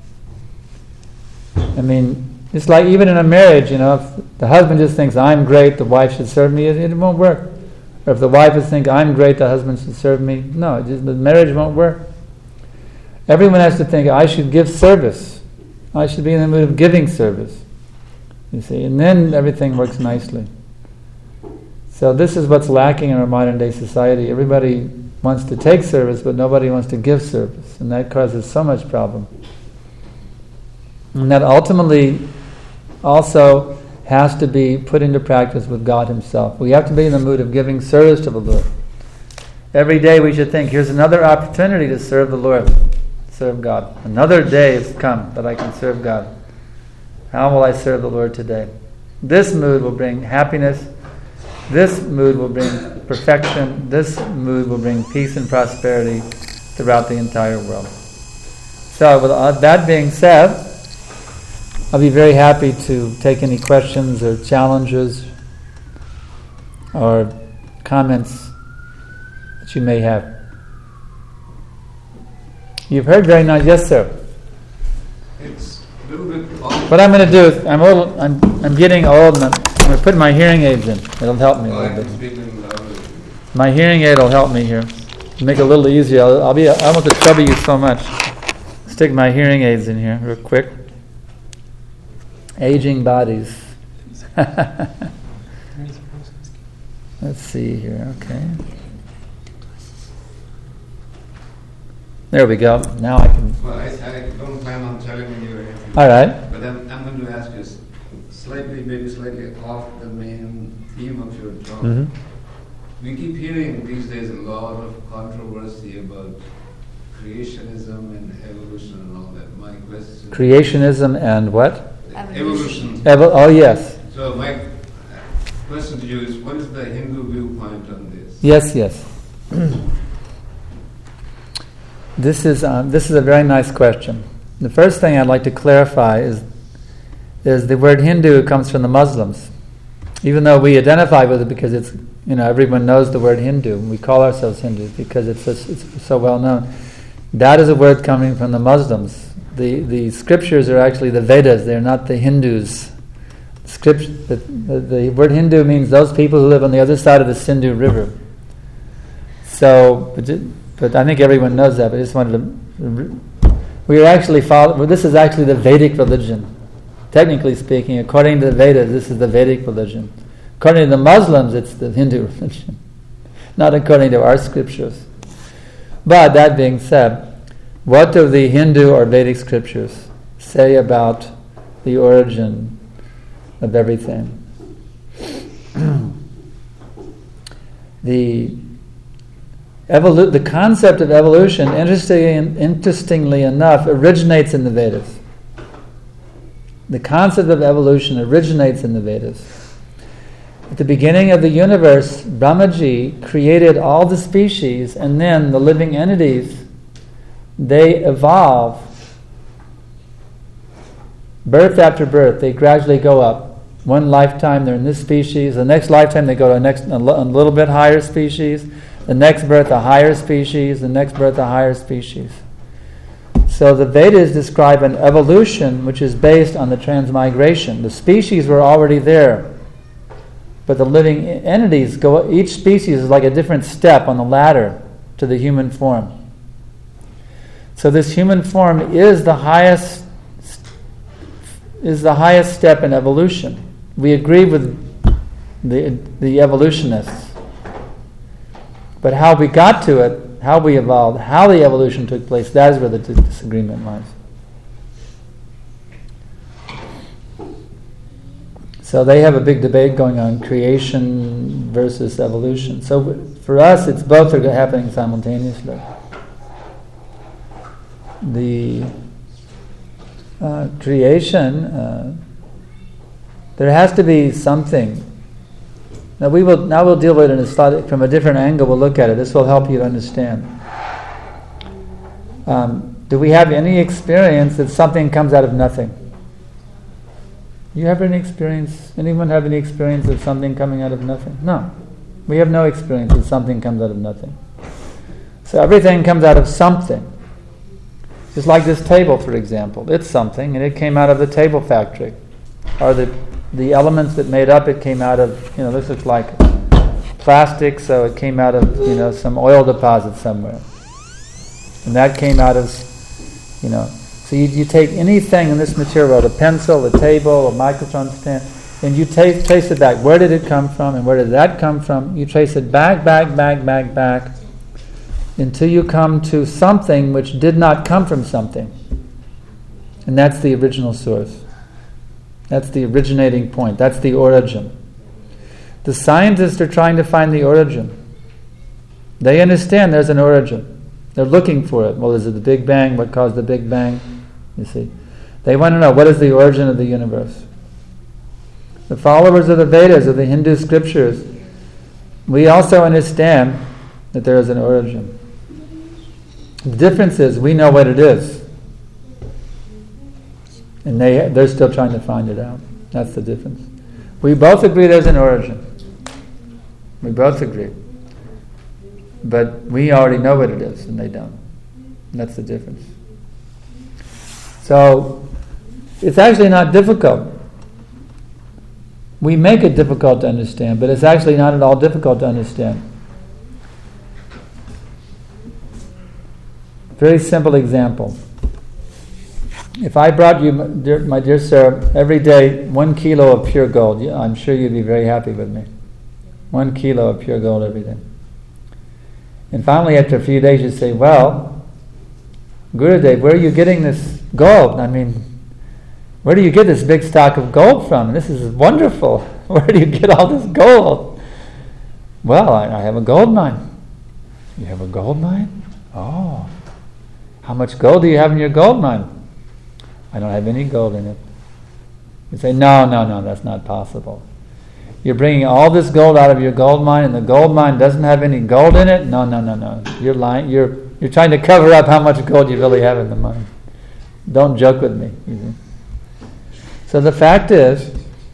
I mean, it's like even in a marriage, if the husband just thinks, I'm great, the wife should serve me, it won't work. Or if the wife is thinking, I'm great, the husband should serve me, no, the marriage won't work. Everyone has to think, I should give service. I should be in the mood of giving service. You see, and then everything works nicely. So this is what's lacking in our modern day society. Everybody wants to take service, but nobody wants to give service. And that causes so much problem. And that ultimately also has to be put into practice with God Himself. We have to be in the mood of giving service to the Lord. Every day we should think, here's another opportunity to serve the Lord, serve God. Another day has come that I can serve God. How will I serve the Lord today? This mood will bring happiness. This mood will bring perfection. This mood will bring peace and prosperity throughout the entire world. So with that being said, I'll be very happy to take any questions or challenges or comments that you may have. You've heard very nice. Yes, sir.
It's a little bit off.
What I'm going to do is I'm getting old and I'm going to put my hearing aids in. It'll help me a little bit. My hearing aid will help me here. Make it a little easier. I don't want to trouble you so much. Stick my hearing aids in here real quick. Aging bodies. Let's see here. Okay. There we go. Now I can.
Well, I don't plan on telling you anything.
All right.
But I'm going to ask you maybe slightly off the main theme of your talk.
Mm-hmm.
We keep hearing these days a lot of controversy about creationism and evolution and all that. My question.
Creationism and what?
Evolution.
Oh yes.
So my question to you is, what is the Hindu viewpoint on this?
Yes. This is a very nice question. The first thing I'd like to clarify is the word Hindu comes from the Muslims. Even though we identify with it because it's, everyone knows the word Hindu. We call ourselves Hindus because it's so well known. That is a word coming from the Muslims. The scriptures are actually the Vedas. They're not the Hindus. The word Hindu means those people who live on the other side of the Sindhu River. So, but I think everyone knows that. But I just wanted to. We are actually this is actually the Vedic religion. Technically speaking, according to the Vedas, this is the Vedic religion. According to the Muslims, it's the Hindu religion. Not according to our scriptures. But that being said, what do the Hindu or Vedic scriptures say about the origin of everything? The concept of evolution, interestingly enough, originates in the Vedas. The concept of evolution originates in the Vedas. At the beginning of the universe, Brahmaji created all the species, and then the living entities, they evolve birth after birth. They gradually go up. One lifetime they're in this species, the next lifetime they go to a little bit higher species, the next birth a higher species, the next birth a higher species. So the Vedas describe an evolution which is based on the transmigration. The species were already there, but the living entities each species is like a different step on the ladder to the human form. So this human form is the highest step in evolution. We agree with the evolutionists. But how we got to it, how we evolved, how the evolution took place, that is where the disagreement lies. So they have a big debate going on, creation versus evolution. So for us, it's both are happening simultaneously. The creation, there has to be something. Now we'll deal with it from a different angle. We'll look at it. This will help you to understand. Do we have any experience that something comes out of nothing? You have any experience? Anyone have any experience of something coming out of nothing? No. We have no experience that something comes out of nothing. So everything comes out of something. Just like this table, for example. It's something, and it came out of the table factory. Or the elements that made up it came out of, this looks like plastic, so it came out of, some oil deposit somewhere. And that came out of, so you take anything in this material, a pencil, a table, a microphone stand, and you trace it back. Where did it come from, and where did that come from? You trace it back, until you come to something which did not come from something. And that's the original source. That's the originating point. That's the origin. The scientists are trying to find the origin. They understand there's an origin. They're looking for it. Well, is it the Big Bang? What caused the Big Bang? You see. They want to know, what is the origin of the universe? The followers of the Vedas, of the Hindu scriptures, we also understand that there is an origin. The difference is we know what it is. And they're still trying to find it out. That's the difference. We both agree there's an origin. We both agree. But we already know what it is, and they don't. That's the difference. So, it's actually not difficult. We make it difficult to understand, but it's actually not at all difficult to understand. Very simple example. If I brought you, my dear sir, every day 1 kilo of pure gold, I'm sure you'd be very happy with me. 1 kilo of pure gold every day. And finally, after a few days, you say, well, Gurudev, where are you getting this gold? I mean, where do you get this big stock of gold from? This is wonderful. Where do you get all this gold? Well, I have a gold mine. You have a gold mine? Oh. How much gold do you have in your gold mine? I don't have any gold in it. You say, no, that's not possible. You're bringing all this gold out of your gold mine, and the gold mine doesn't have any gold in it? No. You're lying. You're trying to cover up how much gold you really have in the mine. Don't joke with me. So the fact is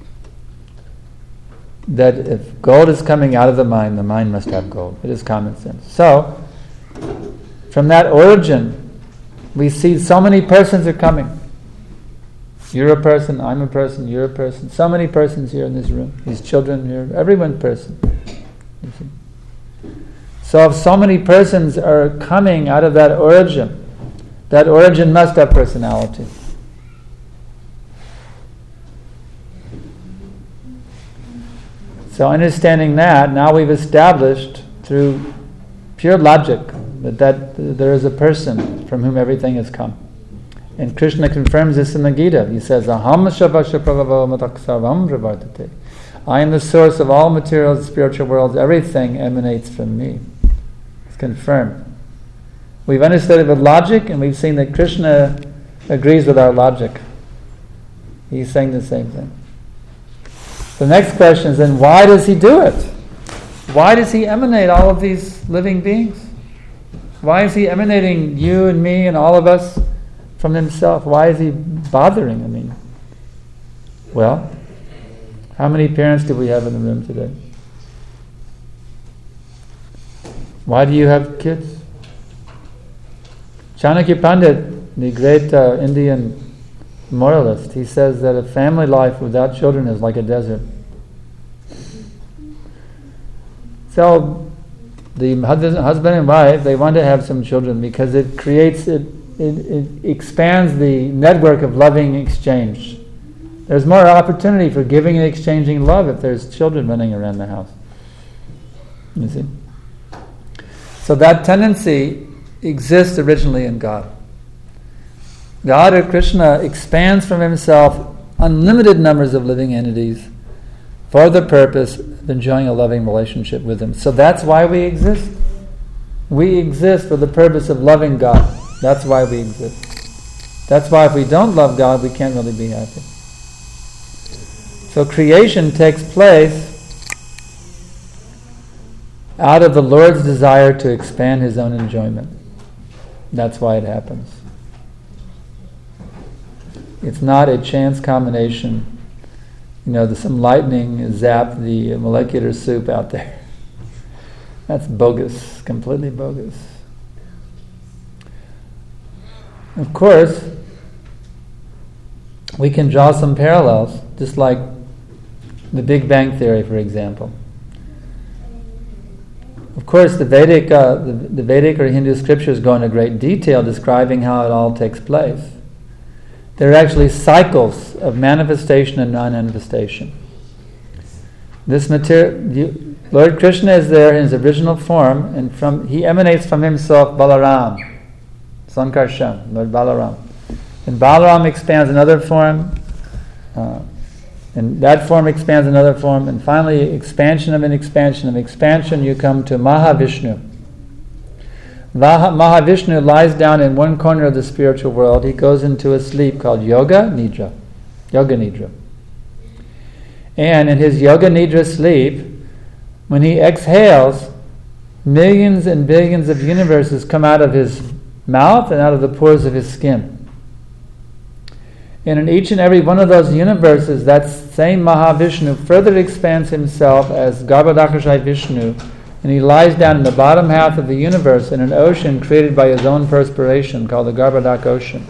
that if gold is coming out of the mine must have gold. It is common sense. So, from that origin, we see so many persons are coming. You're a person, I'm a person, you're a person. So many persons here in this room. These children here, everyone's person. You see? So if so many persons are coming out of that origin must have personality. So understanding that, now we've established through pure logic that there is a person from whom everything has come. And Krishna confirms this in the Gita. He says, Aham shavasya pravavo mataksarvam pravartate. I am the source of all materials, spiritual worlds. Everything emanates from me. It's confirmed. We've understood it with logic, and we've seen that Krishna agrees with our logic. He's saying the same thing. The next question is then, why does he do it? Why does he emanate all of these living beings? Why is he emanating you and me and all of us from himself? Why is he bothering? Well, how many parents do we have in the room today? Why do you have kids? Chanakya Pandit, the great Indian moralist, he says that a family life without children is like a desert. So the husband and wife, they want to have some children because it it expands the network of loving exchange. There's more opportunity for giving and exchanging love if there's children running around the house. You see? So that tendency exists originally in God. God or Krishna expands from himself unlimited numbers of living entities for the purpose of enjoying a loving relationship with him. So that's why we exist. We exist for the purpose of loving God. That's why we exist. That's why if we don't love God, we can't really be happy. So creation takes place out of the Lord's desire to expand his own enjoyment. That's why it happens. It's not a chance combination. Some lightning zapped the molecular soup out there. That's bogus, completely bogus. Of course, we can draw some parallels, just like the Big Bang Theory, for example. Of course, the Vedic or Hindu scriptures go into great detail describing how it all takes place. There are actually cycles of manifestation and non-manifestation. This Lord Krishna is there in his original form, and he emanates from himself Balaram, Sankarshan, Lord Balaram. And Balaram expands another form, and that form expands another form, and finally, expansion of an expansion of expansion, you come to Mahavishnu. Mahavishnu lies down in one corner of the spiritual world. He goes into a sleep called Yoga Nidra. And in his Yoga Nidra sleep, when he exhales, millions and billions of universes come out of his mouth and out of the pores of his skin. And in each and every one of those universes, that same Mahavishnu further expands himself as Garbhodakashayi Vishnu, and he lies down in the bottom half of the universe in an ocean created by his own perspiration called the Garbhodak Ocean.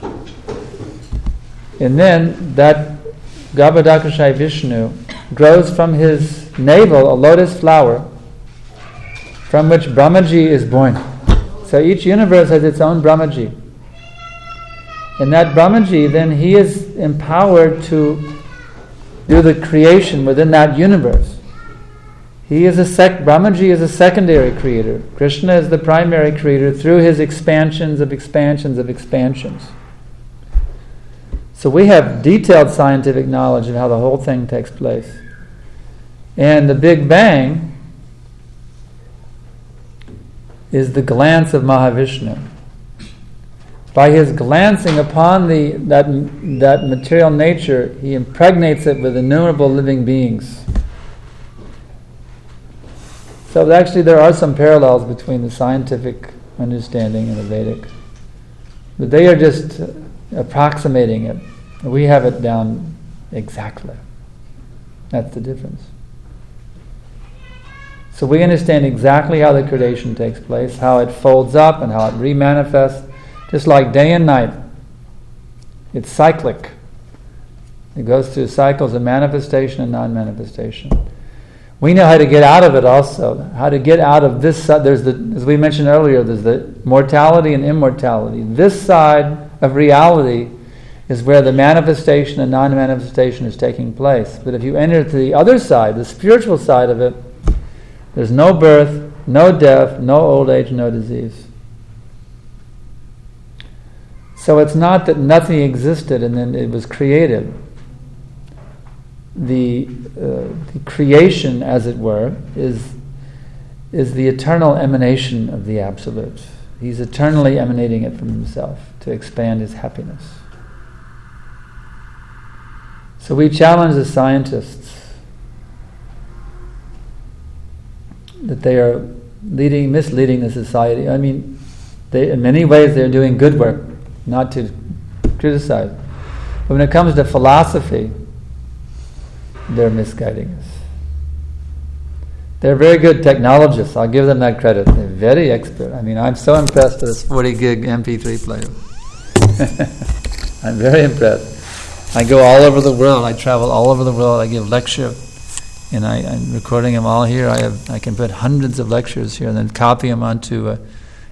And then that Garbhodakashayi Vishnu grows from his navel a lotus flower from which Brahmaji is born. So each universe has its own Brahmaji. And that Brahmaji, then he is empowered to do the creation within that universe. Brahmaji is a secondary creator. Krishna is the primary creator through his expansions of expansions of expansions. So we have detailed scientific knowledge of how the whole thing takes place. And the Big Bang is the glance of Mahavishnu. By his glancing upon that material nature, he impregnates it with innumerable living beings. So actually there are some parallels between the scientific understanding and the Vedic. But they are just approximating it. We have it down exactly. That's the difference. So we understand exactly how the creation takes place, how it folds up and how it remanifests, just like day and night. It's cyclic. It goes through cycles of manifestation and non-manifestation. We know how to get out of it also. How to get out of this side. As we mentioned earlier, there's the mortality and immortality. This side of reality is where the manifestation and non-manifestation is taking place. But if you enter to the other side, the spiritual side of it, there's no birth, no death, no old age, no disease. So it's not that nothing existed and then it was created. The creation, as it were, is the eternal emanation of the Absolute. He's eternally emanating it from himself to expand his happiness. So we challenge the scientists that they are misleading the society. I mean, in many ways they're doing good work, not to criticize. But when it comes to philosophy, they're misguiding us. They're very good technologists. I'll give them that credit. They're very expert. I mean, I'm so impressed with this 40 gig MP3 player. I'm very impressed. I go all over the world. I travel all over the world. I give lecture, and I'm recording them all here. I can put hundreds of lectures here and then copy them onto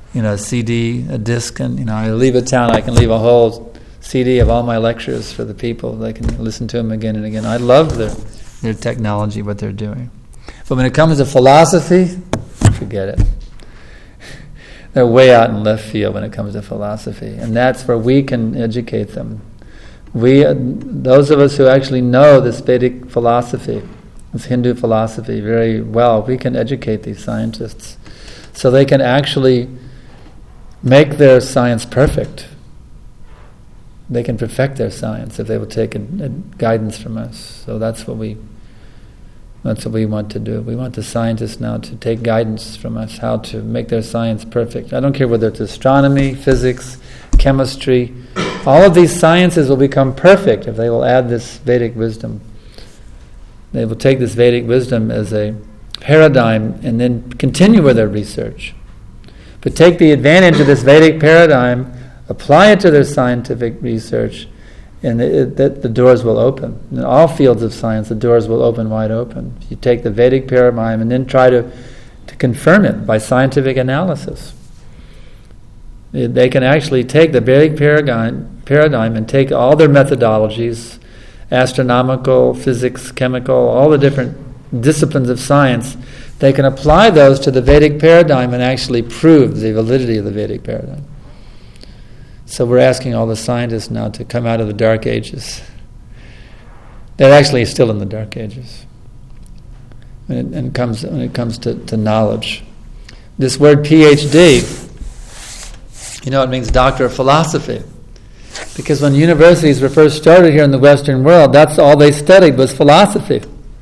CD, a disc, and I leave a town, I can leave a whole CD of all my lectures for the people. They can listen to them again and again. I love their technology, what they're doing. But when it comes to philosophy, forget it. They're way out in left field when it comes to philosophy, and that's where we can educate them. Those of us who actually know this Vedic philosophy, this Hindu philosophy very well, we can educate these scientists so they can actually make their science perfect. They can perfect their science if they will take a guidance from us. So that's what we want to do. We want the scientists now to take guidance from us, how to make their science perfect. I don't care whether it's astronomy, physics, chemistry. All of these sciences will become perfect if they will add this Vedic wisdom. They will take this Vedic wisdom as a paradigm and then continue with their research. But take the advantage of this Vedic paradigm, apply it to their scientific research, and the doors will open. In all fields of science, the doors will open wide open. You take the Vedic paradigm and then try to confirm it by scientific analysis. They can actually take the Vedic paradigm and take all their methodologies, astronomical, physics, chemical, all the different disciplines of science. They can apply those to the Vedic paradigm and actually prove the validity of the Vedic paradigm. So we're asking all the scientists now to come out of the Dark Ages. They're actually still in the Dark Ages when it comes to knowledge. This word PhD, it means Doctor of Philosophy. Because when universities were first started here in the Western world, that's all they studied was philosophy.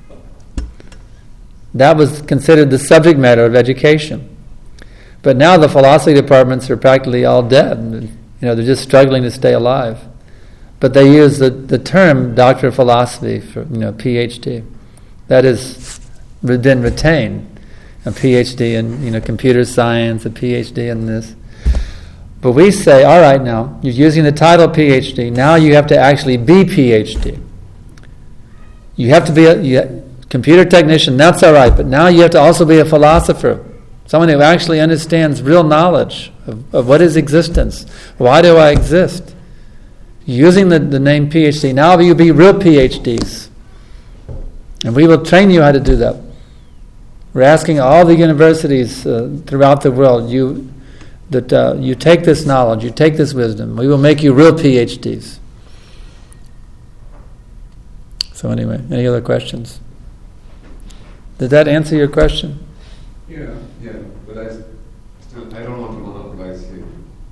That was considered the subject matter of education. But now the philosophy departments are practically all dead. They're just struggling to stay alive. But they use the term Doctor of Philosophy for, PhD. That has been retained. A PhD in, computer science, a PhD in this. But we say, all right now, you're using the title PhD, now you have to actually be PhD. You have to be a computer technician, that's all right, but now you have to also be a philosopher. Someone who actually understands real knowledge of what is existence. Why do I exist? Using the name PhD, now you be real PhDs. And we will train you how to do that. We're asking all the universities throughout the world, you take this knowledge, you take this wisdom, we will make you real PhDs. So anyway, any other questions? Did that answer your question?
Yeah, but I don't want to monopolize you.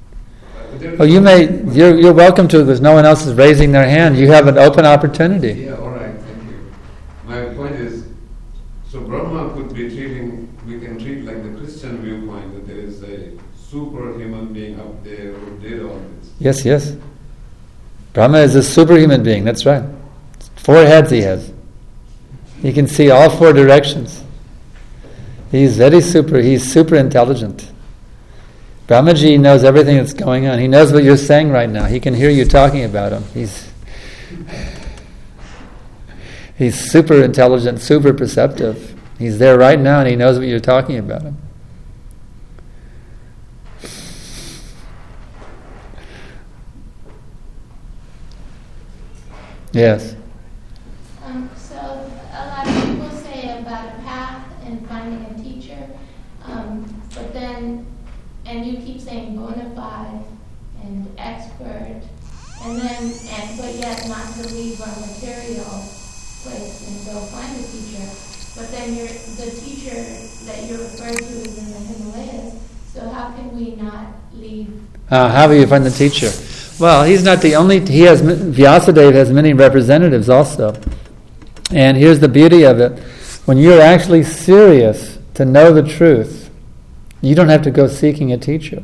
You're welcome to, because no one else is raising their hand. You have an open opportunity.
Yeah, all right, thank you. My point is, so Brahma we can treat like the Christian viewpoint, that there is a superhuman being up there who did all this.
Yes. Brahma is a superhuman being, that's right. 4 heads he has. He can see all 4 directions. He's super intelligent. Brahmaji knows everything that's going on. He knows what you're saying right now. He can hear you talking about him. He's super intelligent, super perceptive. He's there right now and he knows what you're talking about him. Yes.
So a lot of people say about a path and finding a teacher, but then, and you keep saying bona fide and expert, but yet not to leave our material place and go find a teacher. But then the teacher that you're referring to is in the Himalayas, so how can we not leave?
How will you find the teacher? Well, he's not the only. Vyasadeva has many representatives also. And here's the beauty of it. When you're actually serious to know the truth, you don't have to go seeking a teacher.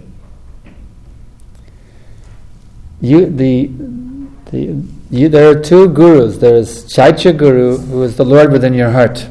There are 2 gurus. There is Chaitya Guru, who is the Lord within your heart.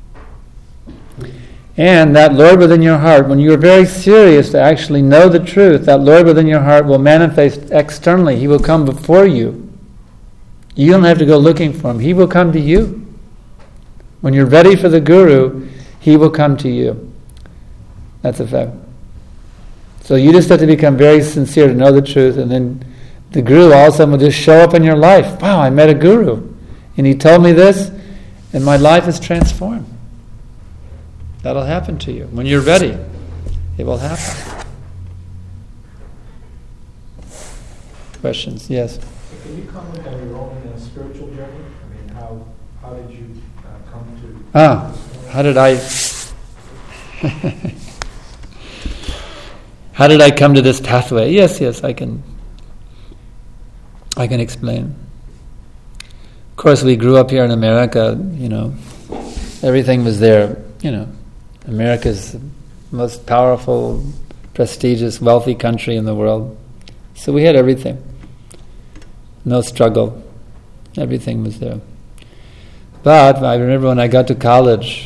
And that Lord within your heart, when you're very serious to actually know the truth, that Lord within your heart will manifest externally. He will come before you. You don't have to go looking for him. He will come to you. When you're ready for the Guru, he will come to you. That's a fact. So you just have to become very sincere to know the truth, and then the Guru all of a sudden will just show up in your life. Wow, I met a Guru, and he told me this, and my life is transformed. That'll happen to you. When you're ready, it will happen. Questions? Yes?
Can you comment on your own spiritual journey? I mean, how did you come to...
How did I... How did I come to this pathway? Yes, I can explain. Of course, we grew up here in America, everything was there, America's the most powerful, prestigious, wealthy country in the world. So we had everything. No struggle. Everything was there. But I remember when I got to college,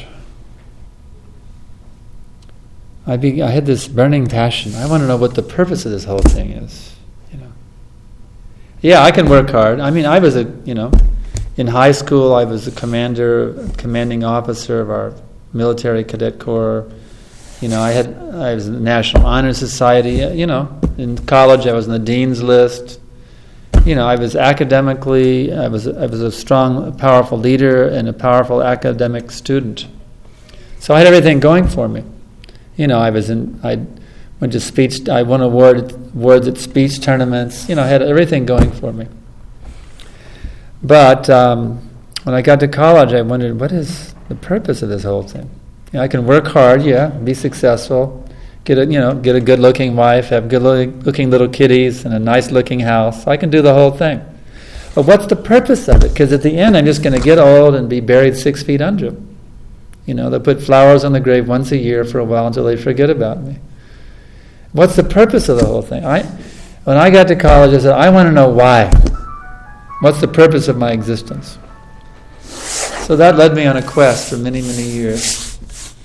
I had this burning passion. I want to know what the purpose of this whole thing is. Yeah, I can work hard. I mean, I was in high school, I was a commanding officer of our military cadet corps. I was in the National Honor Society. In college, I was in the dean's list. I was academically, I was a strong, powerful leader and a powerful academic student. So I had everything going for me. I went to speech. I won awards at speech tournaments. I had everything going for me. But when I got to college, I wondered, what is the purpose of this whole thing? I can work hard, be successful, get a good-looking wife, have good-looking little kiddies, and a nice-looking house. I can do the whole thing. But what's the purpose of it? Because at the end, I'm just going to get old and be buried 6 feet under. They'll put flowers on the grave once a year for a while until they forget about me. What's the purpose of the whole thing? When I got to college, I said, I want to know why. What's the purpose of my existence? So that led me on a quest for many, many years.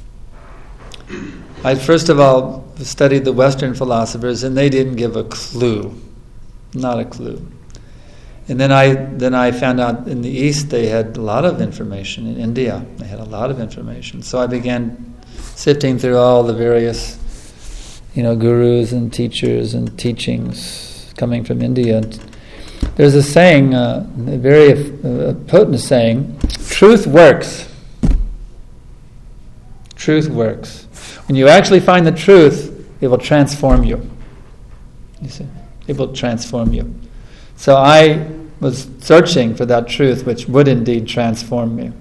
I first of all studied the Western philosophers, and they didn't give a clue. Not a clue. And then I found out in the East they had a lot of information. In India, they had a lot of information. So I began sifting through all the various, gurus and teachers and teachings coming from India. There's a saying, a very potent saying, truth works. Truth works. When you actually find the truth, it will transform you. You see? It will transform you. So I was searching for that truth which would indeed transform me.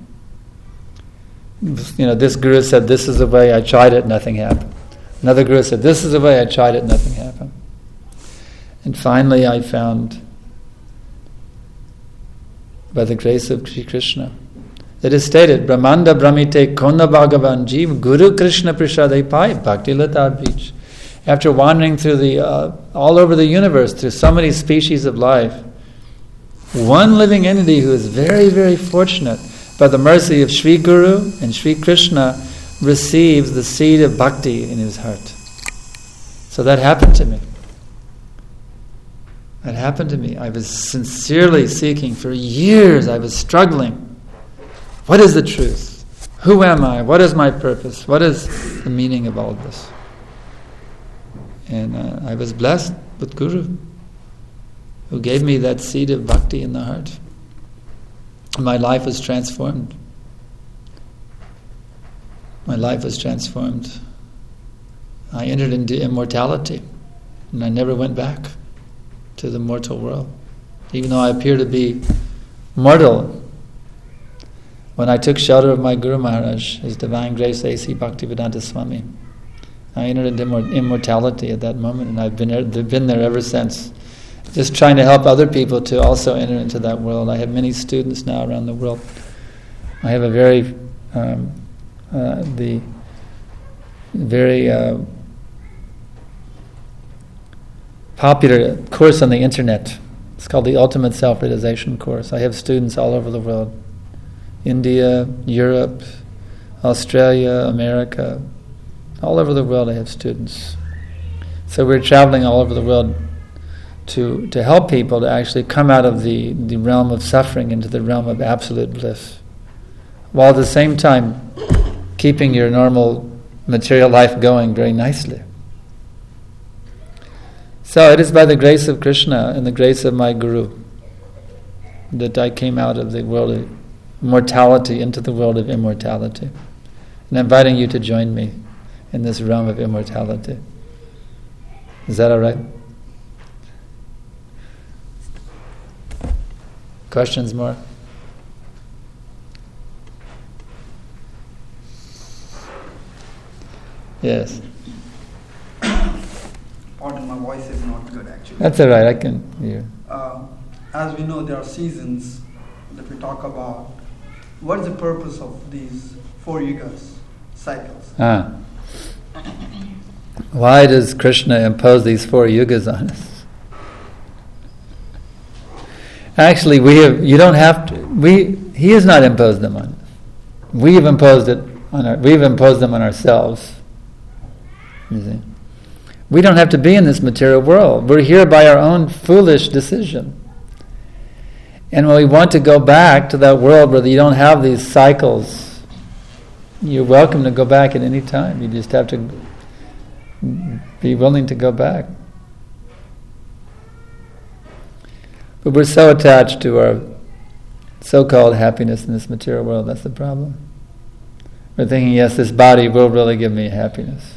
This guru said, this is the way, I tried it, nothing happened. Another guru said, this is the way, I tried it, nothing happened. And finally I found, by the grace of Sri Krishna, it is stated, Brahmanda Brahmite Kona Bhagavan Jeev Guru Krishna Prashadai Pai Bhakti Lata Beach. After wandering through all over the universe, through so many species of life, one living entity who is very, very fortunate, by the mercy of Sri Guru and Sri Krishna, receives the seed of bhakti in his heart. So that happened to me. That happened to me. I was sincerely seeking for years. I was struggling. What is the truth? Who am I? What is my purpose? What is the meaning of all of this? And I was blessed with Guru, who gave me that seed of bhakti in the heart. My life was transformed. My life was transformed. I entered into immortality, and I never went back to the mortal world. Even though I appear to be mortal, when I took shelter of my Guru Maharaj, His Divine Grace A.C. Bhaktivedanta Swami, I entered into immortality at that moment, and I've been there ever since. Just trying to help other people to also enter into that world. I have many students now around the world. I have a very popular course on the internet. It's called the Ultimate Self-Realization Course. I have students all over the world. India, Europe, Australia, America. All over the world I have students. So we're traveling all over the world to help people to actually come out of the realm of suffering into the realm of absolute bliss, while at the same time keeping your normal material life going very nicely. So it is by the grace of Krishna and the grace of my Guru that I came out of the world of mortality into the world of immortality. And I'm inviting you to join me in this realm of immortality. Is that all right? Questions more? Yes.
Pardon, my voice is not good actually.
That's all right, I can hear.
As we know, there are seasons that we talk about. What is the purpose of these 4 yugas, cycles?
Why does Krishna impose these 4 yugas on us? Actually, you don't have to. He has not imposed them on us. We've imposed them on ourselves. You see? We don't have to be in this material world. We're here by our own foolish decision. And when we want to go back to that world where you don't have these cycles, you're welcome to go back at any time. You just have to be willing to go back. But we're so attached to our so-called happiness in this material world, that's the problem. We're thinking, yes, this body will really give me happiness.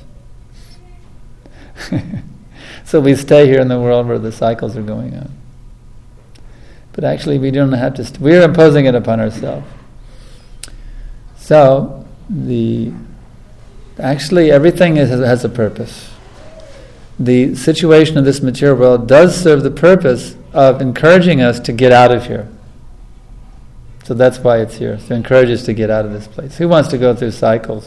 So we stay here in the world where the cycles are going on. But actually we don't have to, we're imposing it upon ourselves. So, actually everything has a purpose. The situation of this material world does serve the purpose of encouraging us to get out of here. So that's why it's here, to encourage us to get out of this place. Who wants to go through cycles?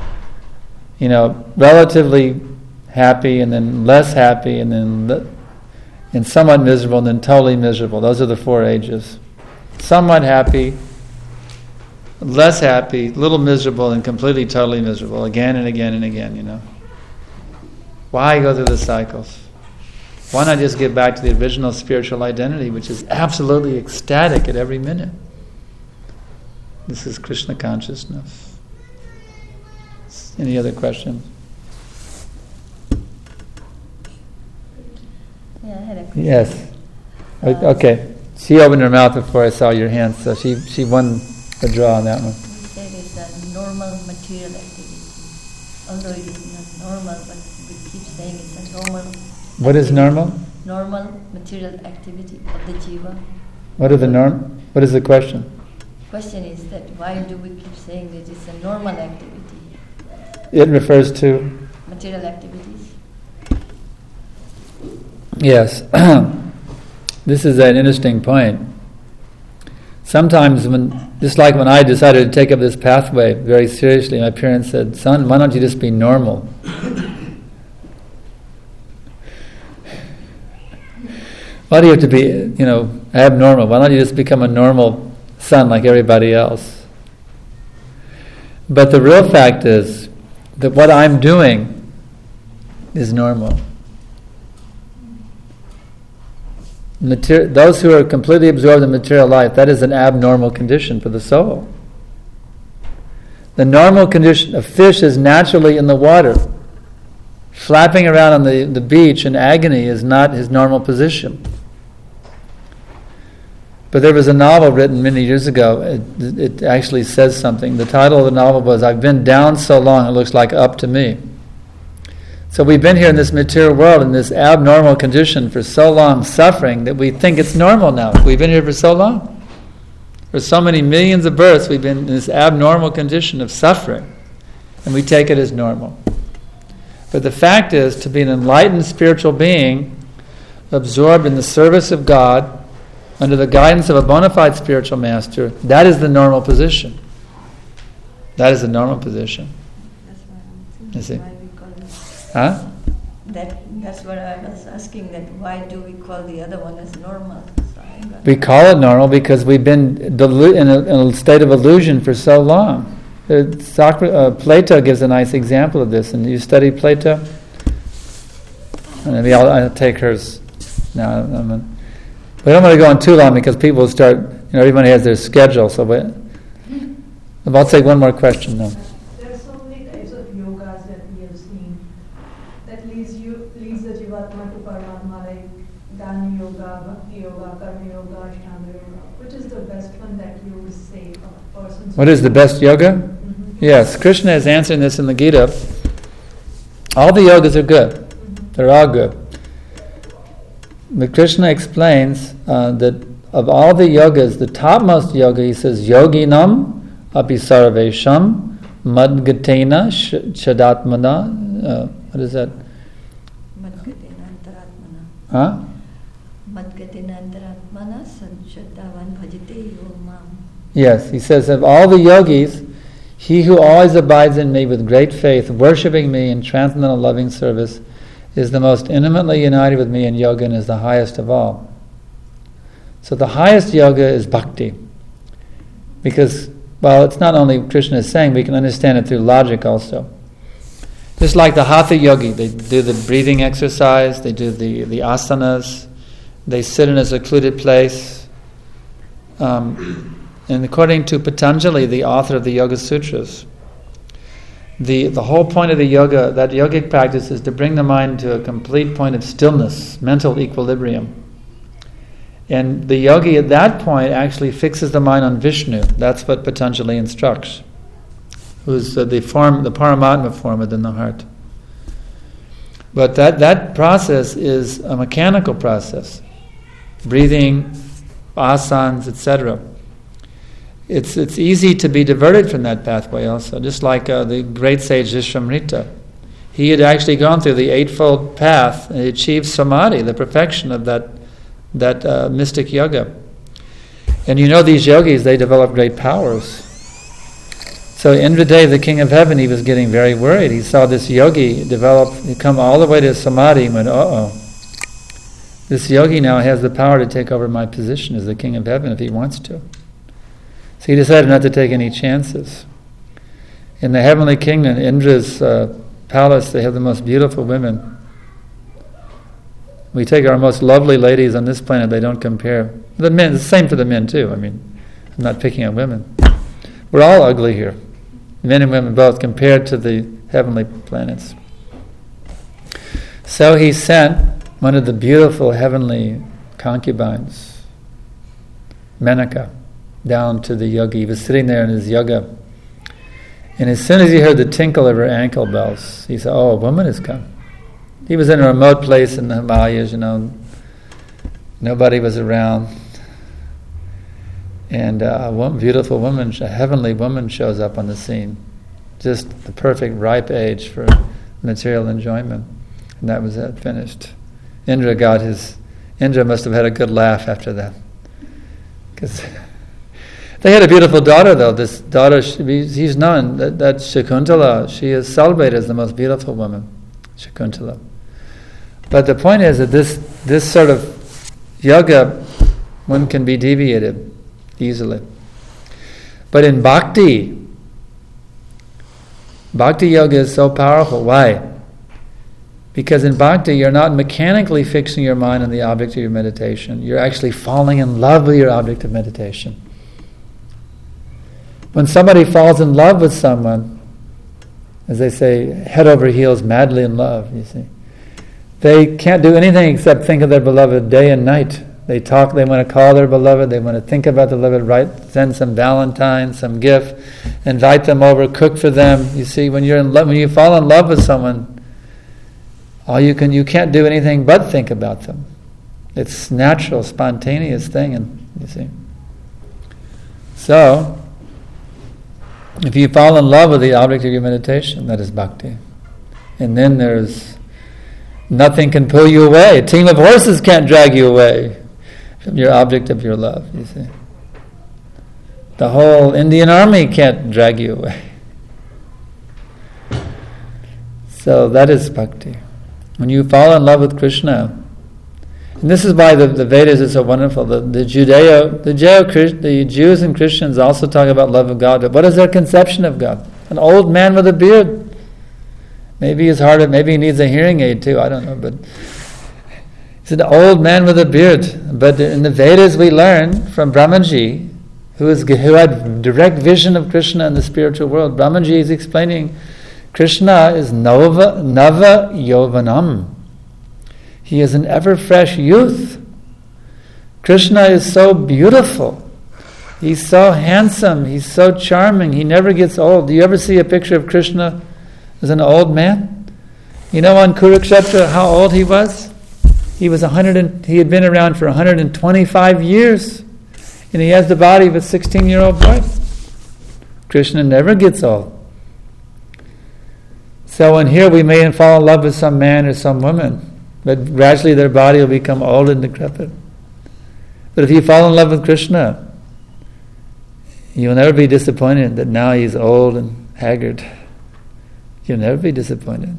Relatively happy, and then less happy, and then and somewhat miserable, and then totally miserable. Those are the 4 ages. Somewhat happy, less happy, little miserable, and completely, totally miserable, again and again and again, Why go through the cycles? Why not just get back to the original spiritual identity, which is absolutely ecstatic at every minute? This is Krishna consciousness. Any other questions?
Yeah, I had a question.
Yes. Okay. She opened her mouth before I saw your hand, so she won a draw on that one.
You said it's a normal material activity. Although it is not normal, but we keep saying it's a normal.
What is normal?
Normal material activity of the jiva.
What is the question?
Question is that why do we keep saying that it's a normal activity?
It refers to?
Material activities.
Yes. This is an interesting point. Sometimes just like when I decided to take up this pathway very seriously, my parents said, "Son, why don't you just be normal?" Why do you have to be, abnormal? Why don't you just become a normal son like everybody else? But the real fact is that what I'm doing is normal. Those who are completely absorbed in material life, that is an abnormal condition for the soul. The normal condition, a fish is naturally in the water. Flapping around on the beach in agony is not his normal position. But there was a novel written many years ago. It actually says something. The title of the novel was, "I've been down so long it looks like up to me." So we've been here in this material world in this abnormal condition for so long, suffering, that we think it's normal now. We've been here for so long. For so many millions of births, we've been in this abnormal condition of suffering, and we take it as normal. But the fact is, to be an enlightened spiritual being, absorbed in the service of God, under the guidance of a bona fide spiritual master, that is the normal position. That is the normal position.
That's why I'm thinking,
You see?
why we call it.
Huh?
That's what I was asking, that why do we call the other one as normal? So
We call it normal because we've been in a state of illusion for so long. Plato gives a nice example of this, and you study Plato? Maybe I'll take hers now. But I don't want to go on too long because people will start, everybody has their schedule, so I'll take one more question now.
There are so many types of yogas that we have seen that leads the Jivatma to Paramatma, Bhakti Yoga, Karma Yoga, Ashtanga Yoga. Which is the best one that you would say a person?
What is the best yoga? Yes, Krishna is answering this in the Gita. All the yogas are good. They're all good. But Krishna explains that of all the yogas, the topmost yoga, he says, Yoginam api sarvesham madgatena shadatmana. What is that?
Madgatena antaratmana.
Huh?
Madgatena antaratmana sanshadavan bhajate yomam.
Yes, he says, of all the yogis, he who always abides in me with great faith, worshipping me in transcendental loving service, is the most intimately united with me in yoga and is the highest of all. So the highest yoga is bhakti. Because, well, it's not only Krishna is saying, we can understand it through logic also. Just like the Hatha yogi, they do the breathing exercise, they do the asanas, they sit in a secluded place. And according to Patanjali, the author of the Yoga Sutras, the whole point of the yoga, that yogic practice, is to bring the mind to a complete point of stillness, mental equilibrium. And the yogi at that point actually fixes the mind on Vishnu. That's what Patanjali instructs, who's the Paramatma form within the heart. But that process is a mechanical process. Breathing, asanas, etc. It's easy to be diverted from that pathway also, just like the great sage Vishwamrita. He had actually gone through the eightfold path and achieved samadhi, the perfection of that mystic yoga. And you know these yogis, they develop great powers. So Indradev, the king of heaven, he was getting very worried. He saw this yogi come all the way to samadhi and went, this yogi now has the power to take over my position as the king of heaven if he wants to. So he decided not to take any chances. In the heavenly kingdom, Indra's palace, they have the most beautiful women. We take our most lovely ladies on this planet, they don't compare. The men, the same for the men too. I mean, I'm not picking on women. We're all ugly here. Men and women both, compared to the heavenly planets. So he sent one of the beautiful heavenly concubines, Menaka, down to the yogi. He was sitting there in his yoga. And as soon as he heard the tinkle of her ankle bells, he said, a woman has come. He was in a remote place in the Himalayas, nobody was around. And a beautiful woman, a heavenly woman shows up on the scene. Just the perfect ripe age for material enjoyment. And that was it, finished. Indra must have had a good laugh after that. Because they had a beautiful daughter, though. This daughter, he's known, that Shakuntala, she is celebrated as the most beautiful woman, Shakuntala. But the point is that this sort of yoga, one can be deviated easily. But in bhakti yoga is so powerful. Why? Because in bhakti, you're not mechanically fixing your mind on the object of your meditation. You're actually falling in love with your object of meditation. When somebody falls in love with someone, as they say, head over heels, madly in love, you see, they can't do anything except think of their beloved day and night. They talk, they want to call their beloved, they want to think about the beloved, send some valentine, some gift, invite them over, cook for them. You see, when you're in love, when you fall in love with someone, you can't do anything but think about them. It's natural, spontaneous thing, and you see. So, if you fall in love with the object of your meditation, that is bhakti. And then there's nothing can pull you away. A team of horses can't drag you away from your object of your love, you see. The whole Indian army can't drag you away. So that is bhakti. When you fall in love with Krishna, and this is why the Vedas is so wonderful. The Jews and Christians also talk about love of God, but what is their conception of God? An old man with a beard. Maybe he's hard, maybe he needs a hearing aid too, I don't know, but he's an old man with a beard. But in the Vedas we learn from Brahmaji, who had direct vision of Krishna in the spiritual world. Brahmaji is explaining Krishna is Nava Yovanam. He is an ever-fresh youth. Krishna is so beautiful. He's so handsome. He's so charming. He never gets old. Do you ever see a picture of Krishna as an old man? You know on Kurukshetra how old he was? He had been around for 125 years. And he has the body of a 16-year-old boy. Krishna never gets old. So in here we may fall in love with some man or some woman, but gradually their body will become old and decrepit. But if you fall in love with Krishna, you'll never be disappointed that now he's old and haggard. You'll never be disappointed.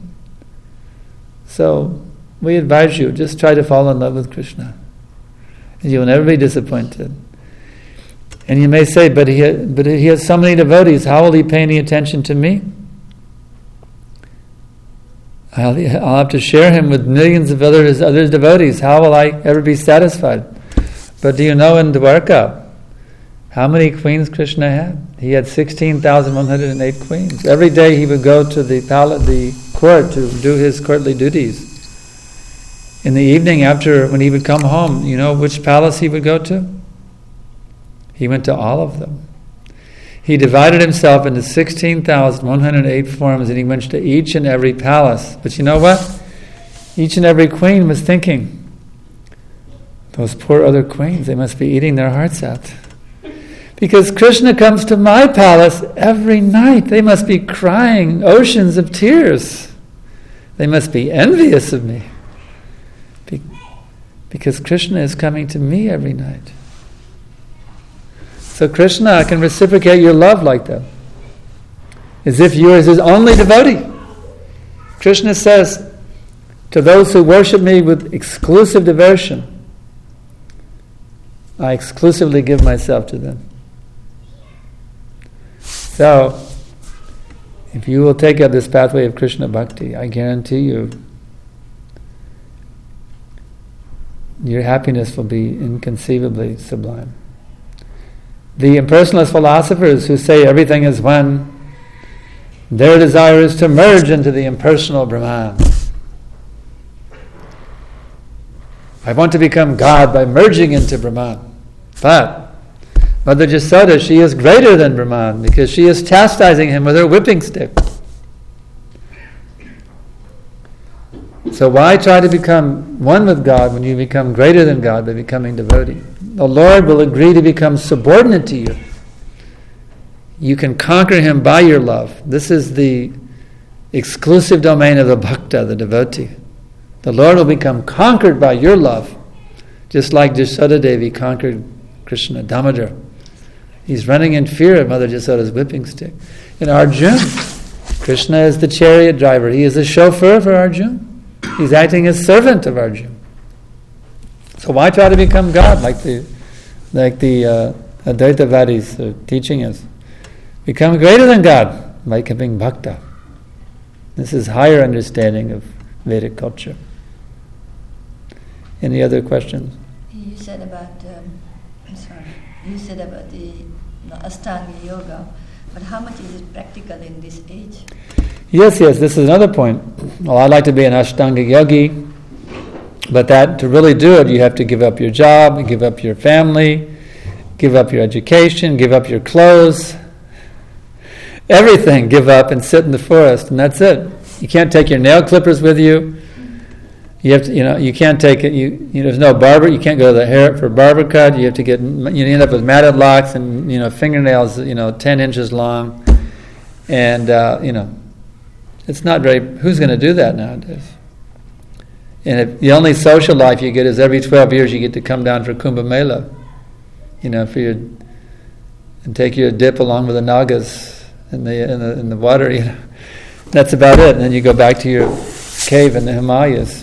So we advise you, just try to fall in love with Krishna. And you'll never be disappointed. And you may say, but he has so many devotees, how will he pay any attention to me? I'll have to share him with millions of other devotees. How will I ever be satisfied? But do you know in Dwarka, how many queens Krishna had? He had 16,108 queens. Every day he would go to the court to do his courtly duties. In the evening when he would come home, you know which palace he would go to? He went to all of them. He divided himself into 16,108 forms and he went to each and every palace. But you know what? Each and every queen was thinking, those poor other queens, they must be eating their hearts out. Because Krishna comes to my palace every night. They must be crying oceans of tears. They must be envious of me. Because Krishna is coming to me every night. So Krishna can reciprocate your love like that. As if you are his only devotee. Krishna says, to those who worship me with exclusive devotion, I exclusively give myself to them. So, if you will take up this pathway of Krishna Bhakti, I guarantee you, your happiness will be inconceivably sublime. The impersonalist philosophers who say everything is one, their desire is to merge into the impersonal Brahman. I want to become God by merging into Brahman. But Mother Jasoda, she is greater than Brahman because she is chastising him with her whipping stick. So why try to become one with God when you become greater than God by becoming devotee? The Lord will agree to become subordinate to you. You can conquer him by your love. This is the exclusive domain of the bhakta, the devotee. The Lord will become conquered by your love, just like Jasoda Devi conquered Krishna, Damodar. He's running in fear of Mother Jasoda's whipping stick. In Arjuna, Krishna is the chariot driver. He is the chauffeur for Arjuna. He's acting as servant of Arjuna. So why try to become God like the Advaitavadis are teaching us? Become greater than God by becoming bhakta. This is higher understanding of Vedic culture. Any other questions?
You said about the Ashtanga Yoga, but how much is it practical in this age?
Yes, this is another point. Well, I'd like to be an Ashtanga yogi, but to really do it, you have to give up your job, give up your family, give up your education, give up your clothes, everything give up and sit in the forest, and that's it. You can't take your nail clippers with you. You have to, you can't take it. There's no barber. You can't go to the hair for a barber cut. You have to you end up with matted locks and fingernails 10 inches long, and it's not very. Who's going to do that nowadays? And the only social life you get is every 12 years you get to come down for Kumbh Mela, and take your dip along with the Nagas in the water. That's about it. And then you go back to your cave in the Himalayas.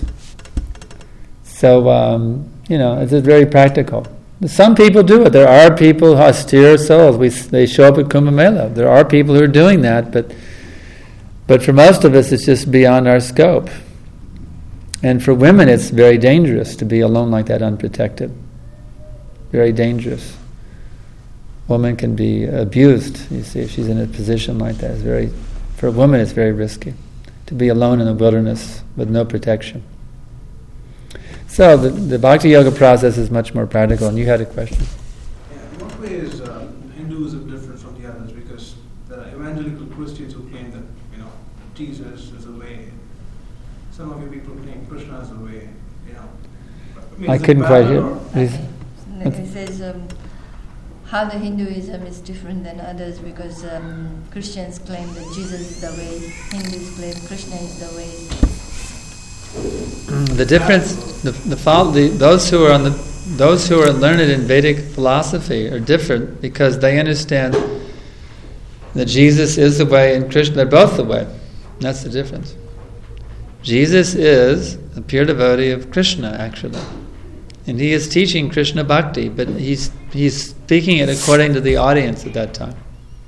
So it's very practical. Some people do it. There are people, austere souls. They show up at Kumbh Mela. There are people who are doing that, but for most of us, it's just beyond our scope. And for women, it's very dangerous to be alone like that, unprotected. Very dangerous. Woman can be abused, you see, if she's in a position like that. For a woman, it's very risky to be alone in the wilderness with no protection. So the Bhakti Yoga process is much more practical, and you had a question.
Yeah, in what way is Hinduism different from the others? Because there are evangelical Christians who claim that, Jesus is the way. Some of you people claim Krishna is the way,
I couldn't quite hear.
It says how the Hinduism is different than others because Christians claim that Jesus is the way, Hindus claim Krishna is the way.
The difference, those who are learned in Vedic philosophy are different because they understand that Jesus is the way and Krishna, they're both the way. That's the difference. Jesus is a pure devotee of Krishna, actually. And he is teaching Krishna Bhakti, but he's speaking it according to the audience at that time.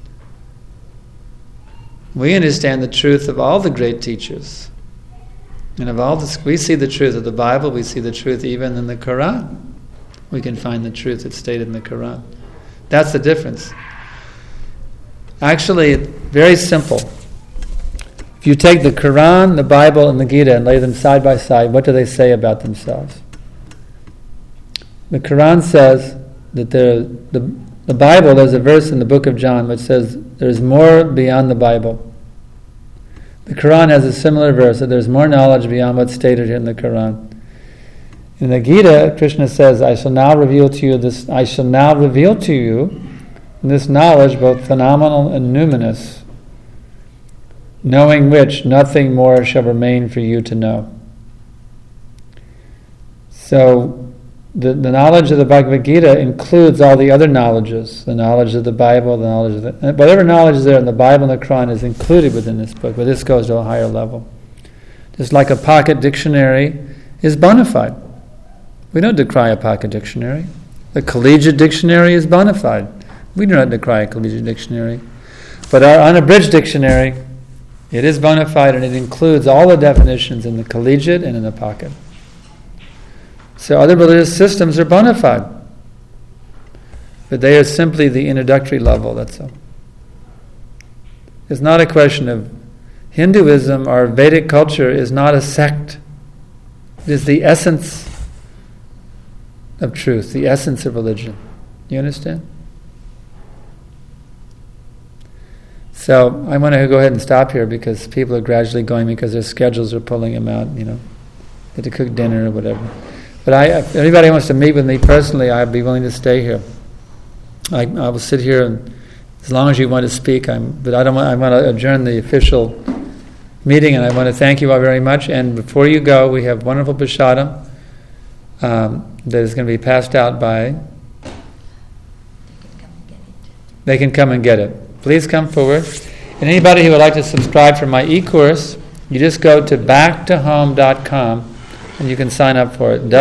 We understand the truth of all the great teachers. And of all this, we see the truth of the Bible, we see the truth even in the Quran. We can find the truth that's stated in the Quran. That's the difference. Actually, very simple. If you take the Quran, the Bible, and the Gita and lay them side by side, what do they say about themselves? The Quran says that the Bible, there's a verse in the book of John which says there's more beyond the Bible. The Quran has a similar verse that there's more knowledge beyond what's stated here in the Quran. In the Gita, Krishna says, I shall now reveal to you this knowledge, both phenomenal and numinous, knowing which nothing more shall remain for you to know. So the knowledge of the Bhagavad Gita includes all the other knowledges, the knowledge of the Bible, the knowledge of whatever knowledge is there in the Bible and the Quran is included within this book, but this goes to a higher level. Just like a pocket dictionary is bona fide. We don't decry a pocket dictionary. The collegiate dictionary is bona fide. We do not decry a collegiate dictionary. But our unabridged dictionary, it is bona fide and it includes all the definitions in the collegiate and in the pocket. So other religious systems are bona fide. But they are simply the introductory level, that's all. It's not a question of Hinduism or Vedic culture is not a sect. It is the essence of truth, the essence of religion. You understand? So I want to go ahead and stop here because people are gradually going because their schedules are pulling them out, They have to cook dinner or whatever. But if anybody wants to meet with me personally, I'd be willing to stay here. I will sit here and, as long as you want to speak. I want to adjourn the official meeting, and I want to thank you all very much. And before you go, we have wonderful prasadam that is going to be passed out by. They can come and get it. Please come forward. And anybody who would like to subscribe for my e-course, you just go to backtohome.com. And you can sign up for it.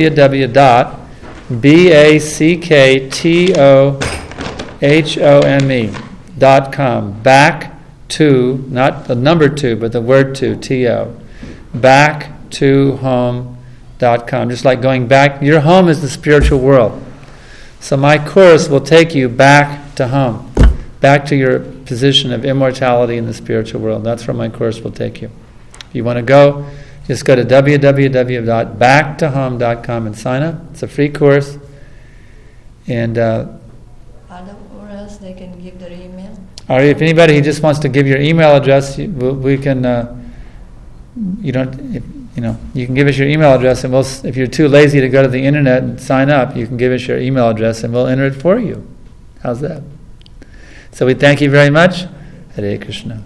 www.backtohome.com. Back to, not the number 2, but the word 2, T-O. Backtohome.com. Just like going back, your home is the spiritual world. So my course will take you back to home, back to your position of immortality in the spiritual world. That's where my course will take you. If you want to go, just go to www.backtohome.com and sign up. It's a free course. And
or else they can give their email.
Or if anybody who just wants to give your email address, we can. You can give us your email address, and if you're too lazy to go to the internet and sign up, you can give us your email address, and we'll enter it for you. How's that? So we thank you very much. Hare Krishna.